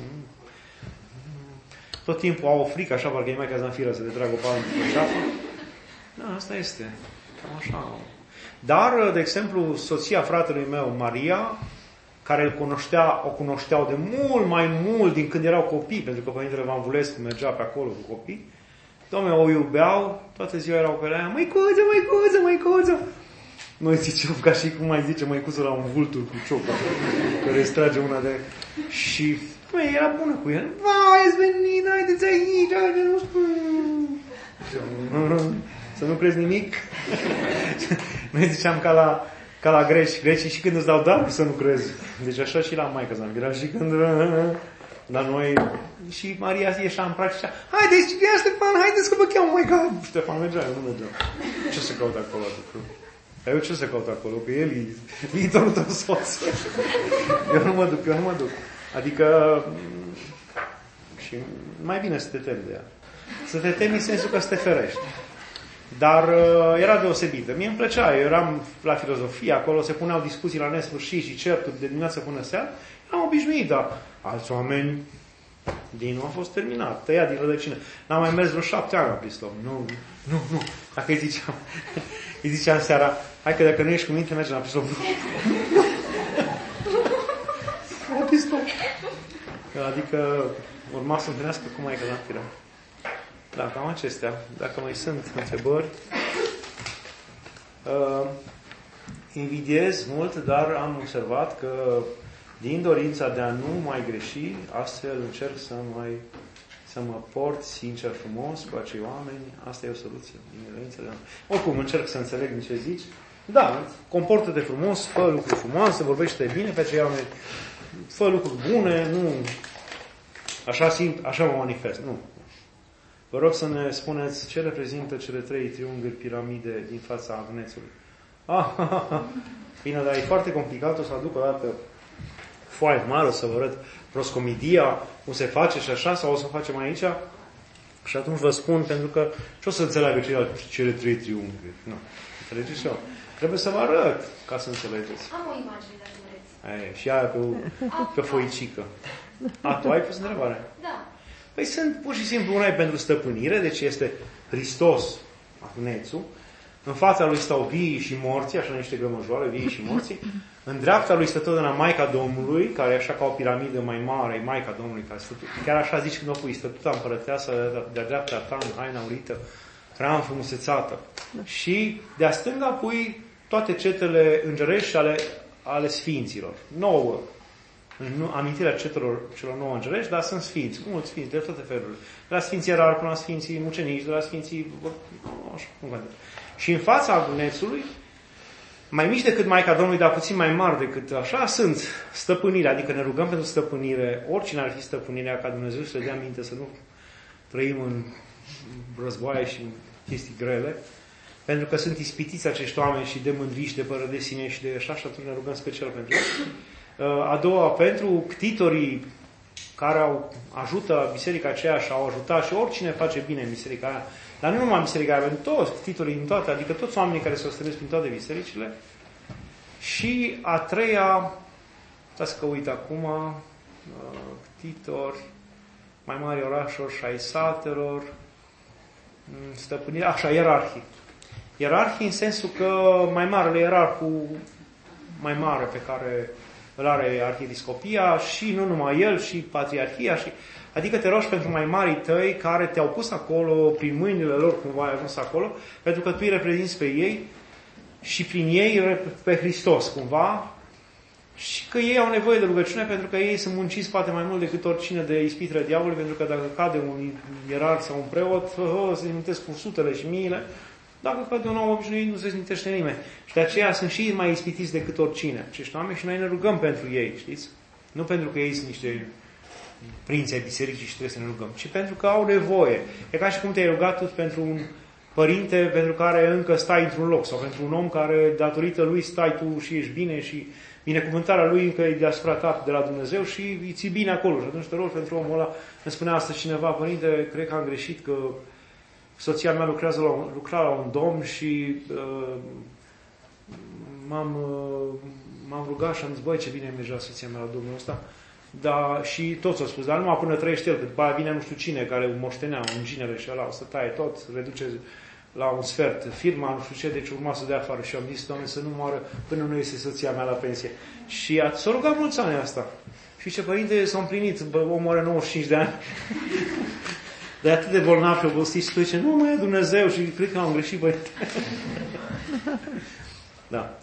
Tot timpul au o frică, așa, parcă e mai ca Zanfira să le tragă o palmă pe șafă. Da, asta este. Cam așa. Dar, de exemplu, soția fratelui meu, Maria, care o cunoșteau de mult mai mult din când erau copii, pentru că Părintele Vanvulescu mergea pe acolo cu copii, Doamne, o iubeau, toată ziua erau pe la ea, măicuță! Noi zicem, ca și cum mai zice măicuță la un vultur cu ciocă, care îi strage una de... Și era bună cu el. Vai, ești venit, haideți aici, nu spun. Să nu crezi nimic. Noi ziceam ca la greci. Grecii și când îți dau darul să nu crezi. Deci așa și la Maica Zanfira. Și când la noi... Și Maria ieșea în prag și zicea, haideți, ia Ștefan, haideți că vă cheamă Maica. Ștefan mergea, eu nu mergeam. Ce se caută acolo? Eu ce se caută acolo? Că el e viitorul tău soț. Eu nu mă duc. Adică... Și mai bine să te temi de ea. Să te temi în sensul că să te ferești. Dar era deosebită. Mie îmi plăcea. Eu eram la filozofie, acolo se puneau discuții la nesfârșit și certuri de dimineață până seara. Am obișnuit, dar alți oameni din nu a fost terminat. Tăia din rădăcină. N-am mai mers vreo 7 ani la Prislov. Nu. Dacă îi ziceam seara, hai că dacă nu ești cu minte, mergem la Prislov. La Prislov. Adică urma să întâlnească cu Maica Zanfira. Da, cam acestea. Dacă mai sunt întrebări. Invidiez mult, dar am observat că din dorința de a nu mai greși, astfel încerc să mă port sincer frumos cu acei oameni. Asta e o soluție. Oricum, încerc să înțeleg din ce zici. Da, comportă-te frumos, fă lucruri frumoase, vorbește bine pe acei oameni, fă lucruri bune, nu... Așa simt, așa mă manifest. Nu. Vă rog să ne spuneți ce reprezintă cele 3 triunghiuri piramide din fața agnețului. Bine, dar e foarte complicat. O să aduc o dată foaie mare, o să vă arăt proscomidia, cum se face și așa, sau o să facem aici. Și atunci vă spun, pentru că ce o să înțeleagă cele 3 triunghiuri? Nu. Înțelegeți și eu? Trebuie să vă arăt ca să înțelegeți. Am o imagine, dacă vreți. Și aia pe foicică. Tu ai pus întrebare? Da. Păi sunt pur și simplu una pentru stăpânire, deci este Hristos, agnețul, în fața lui stau viii și morții, așa niște grămăjoare, viii și morții, în dreapta lui stă totdeauna Maica Domnului, care e așa ca o piramidă mai mare, Maica Domnului, care stă, chiar așa zici când o pui, stătuta împărăteasă de-a dreapta ta, în haina aurită, prea înfrumusețată. Și de-a stânga pui toate cetele îngerești ale sfinților. 9. Amintirea celor 9 îngerești, dar sunt sfinți, mulți sfinți, de toate felurile. De la sfinții erari până la sfinții mucenici, de la sfinții... Așa, și în fața agnețului, mai mici decât Maica Domnului, dar puțin mai mari decât așa, sunt stăpânirea, adică ne rugăm pentru stăpânire, oricine ar fi stăpânirea, ca Dumnezeu să le dea minte să nu trăim în războaie și în chestii grele, pentru că sunt ispitiți acești oameni și de mândriși, de pără de sine și de așa, și atunci ne rugăm special pentru ei. A doua, pentru ctitorii care ajută biserica aceea și au ajutat și oricine face bine în biserica aia, dar nu numai biserica aia, pentru toți ctitorii din toate, adică toți oamenii care se ostenesc prin toate bisericile. Și a treia, uitați că uit acum, ctitori, mai mari orașuri și ai satelor, stăpânire, așa, ierarhii. Ierarhii în sensul că mai marele ierarhul mai mare pe care îl are arhiepiscopia și nu numai el, și patriarhia, adică te rogi pentru mai marii tăi care te-au pus acolo, prin mâinile lor cumva ai ajuns acolo, pentru că tu îi reprezinți pe ei și prin ei pe Hristos cumva, și că ei au nevoie de rugăciune pentru că ei sunt munciți poate mai mult decât oricine de ispitele diavolului, pentru că dacă cade un ierarh sau un preot, se limitează cu sutele și miile. Dacă cade un om obișnuit, nu se smintește nimeni. Și de aceea sunt și mai ispitiți decât oricine acești oameni și noi ne rugăm pentru ei, știți? Nu pentru că ei sunt niște prinți ai bisericii și trebuie să ne rugăm, ci pentru că au nevoie. E ca și cum te-ai rugat tu pentru un părinte pentru care încă stai într-un loc, sau pentru un om care, datorită lui, stai tu și ești bine și binecuvântarea lui încă e deasupra ta de la Dumnezeu și îi ții bine acolo. Și atunci te rogi pentru omul ăla. Îmi spunea astăzi cineva, părinte, cred că am greșit, că soția mea lucra la un domn și m-am rugat și am zis, băi, ce bine mergea soția mea la domnul ăsta. Da, și toți au spus, dar numai până trăiește el, că după aia vine nu știu cine care moștenea un ginere și ăla o să taie tot, reduce la un sfert firma, nu știu ce, deci urma să dea afară. Și am zis, Doamne, să nu moară până nu iese soția mea la pensie. Și s-a rugat mulți ani asta. Și ce părinte, s-a împlinit, omul are 95 de ani. Dar e atât de bolnav și obosit și tu zice, nu mai e Dumnezeu și cred că am greșit, părinte. Da.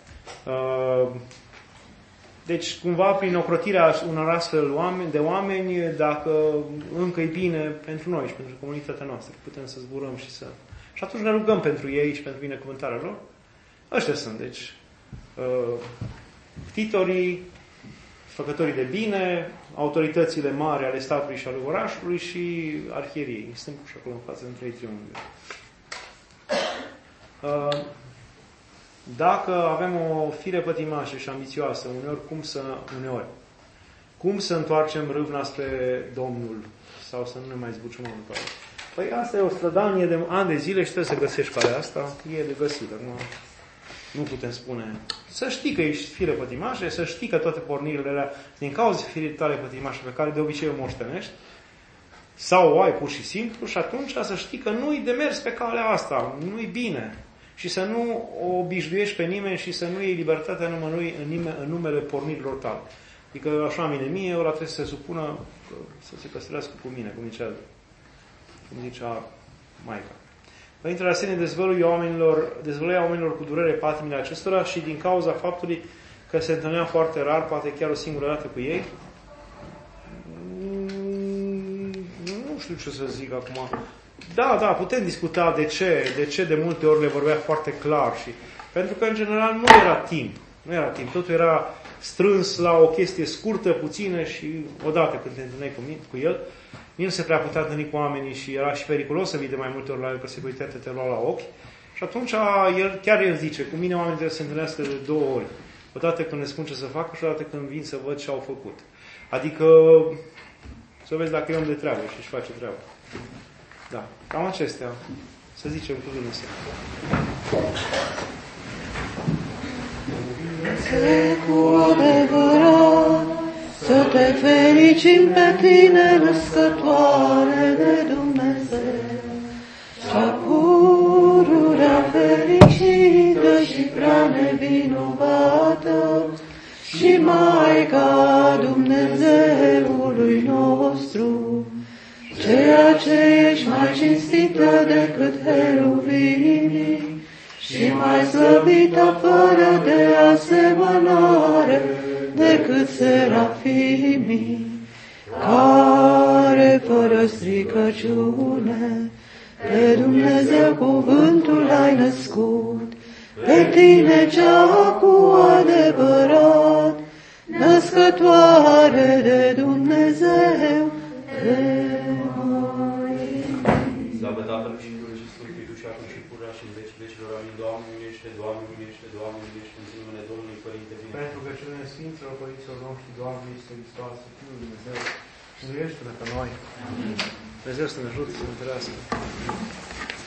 Deci, cumva, prin ocrotirea unor astfel de oameni, dacă încă e bine pentru noi și pentru comunitatea noastră, putem să zburăm și să... Și atunci ne rugăm pentru ei și pentru binecuvântarea lor. Ăștia sunt, deci, ctitorii, făcătorii de bine, autoritățile mari ale statului și ale orașului și arhierii. Stăm și acolo în față între ei triunghiuri. Dacă avem o fire pătimașă și ambițioasă, cum să întoarcem râvna spre Domnul sau să nu ne mai zbucăm după el? Păi asta e o strădanie de ani de zile și trebuie să găsești calea asta. E de găsită. Nu putem spune. Să știi că ești fire pătimașă, să știi că toate pornirile alea din cauza firii tale pătimașe pe care de obicei o moștenești, sau o ai pur și simplu, și atunci să știi că nu-i de mers pe calea asta, nu-i bine. Și să nu o obișnuiești pe nimeni și să nu iei libertatea în numele pornirilor tale. Adică așa vine mie, ăla trebuie să se supună, să se căsătorească cu mine, cum zicea Maica. Părintele Arsenie dezvăluia oamenilor cu durere patimile acestora și din cauza faptului că se întâlnea foarte rar, poate chiar o singură dată cu ei. Nu știu ce să zic acum. Da, putem discuta de ce de multe ori le vorbea foarte clar. Pentru că, în general, nu era timp. Totul era strâns la o chestie scurtă, puțină și odată când te întâlneai cu el, nu se prea putea întâlni cu oamenii și era și periculos să vii de mai multe ori la el, că securitatea te lua la ochi. Și atunci el zice, cu mine oamenii trebuie să se întâlnească de 2 ori. Odată când ne spun ce să facă și odată când vin să văd ce au făcut. Adică să vezi dacă e om de treabă și își face treaba. Da, cam acestea. Să zicem cu Dumnezeu. Cu adevărat Să te fericim pe tine, născătoare de Dumnezeu, cea pururea fericită și prea nevinovată, și Maica Dumnezeului nostru, ceea ce ești mai cinstită decât heruvimii și mai slăvită fără de asemănare decât serafimii, care fără stricăciune pe Dumnezeu cuvântul ai născut, pe tine cea cu adevărat, născătoare de Dumnezeu, te Slavă Tatălui și Fiului și Sfântului Duh și acum și pururea și în vecii vecilor. Amin. Doamne miluiește, Doamne miluiește, Doamne miluiește, în numele Domnului Părinte bine. Pentru că cele Sfinților Părinților noștri, Doamne, este Hristos, Fiul lui Dumnezeu, miluiește-ne pe noi. Dumnezeu să ne ajute să ne întărească.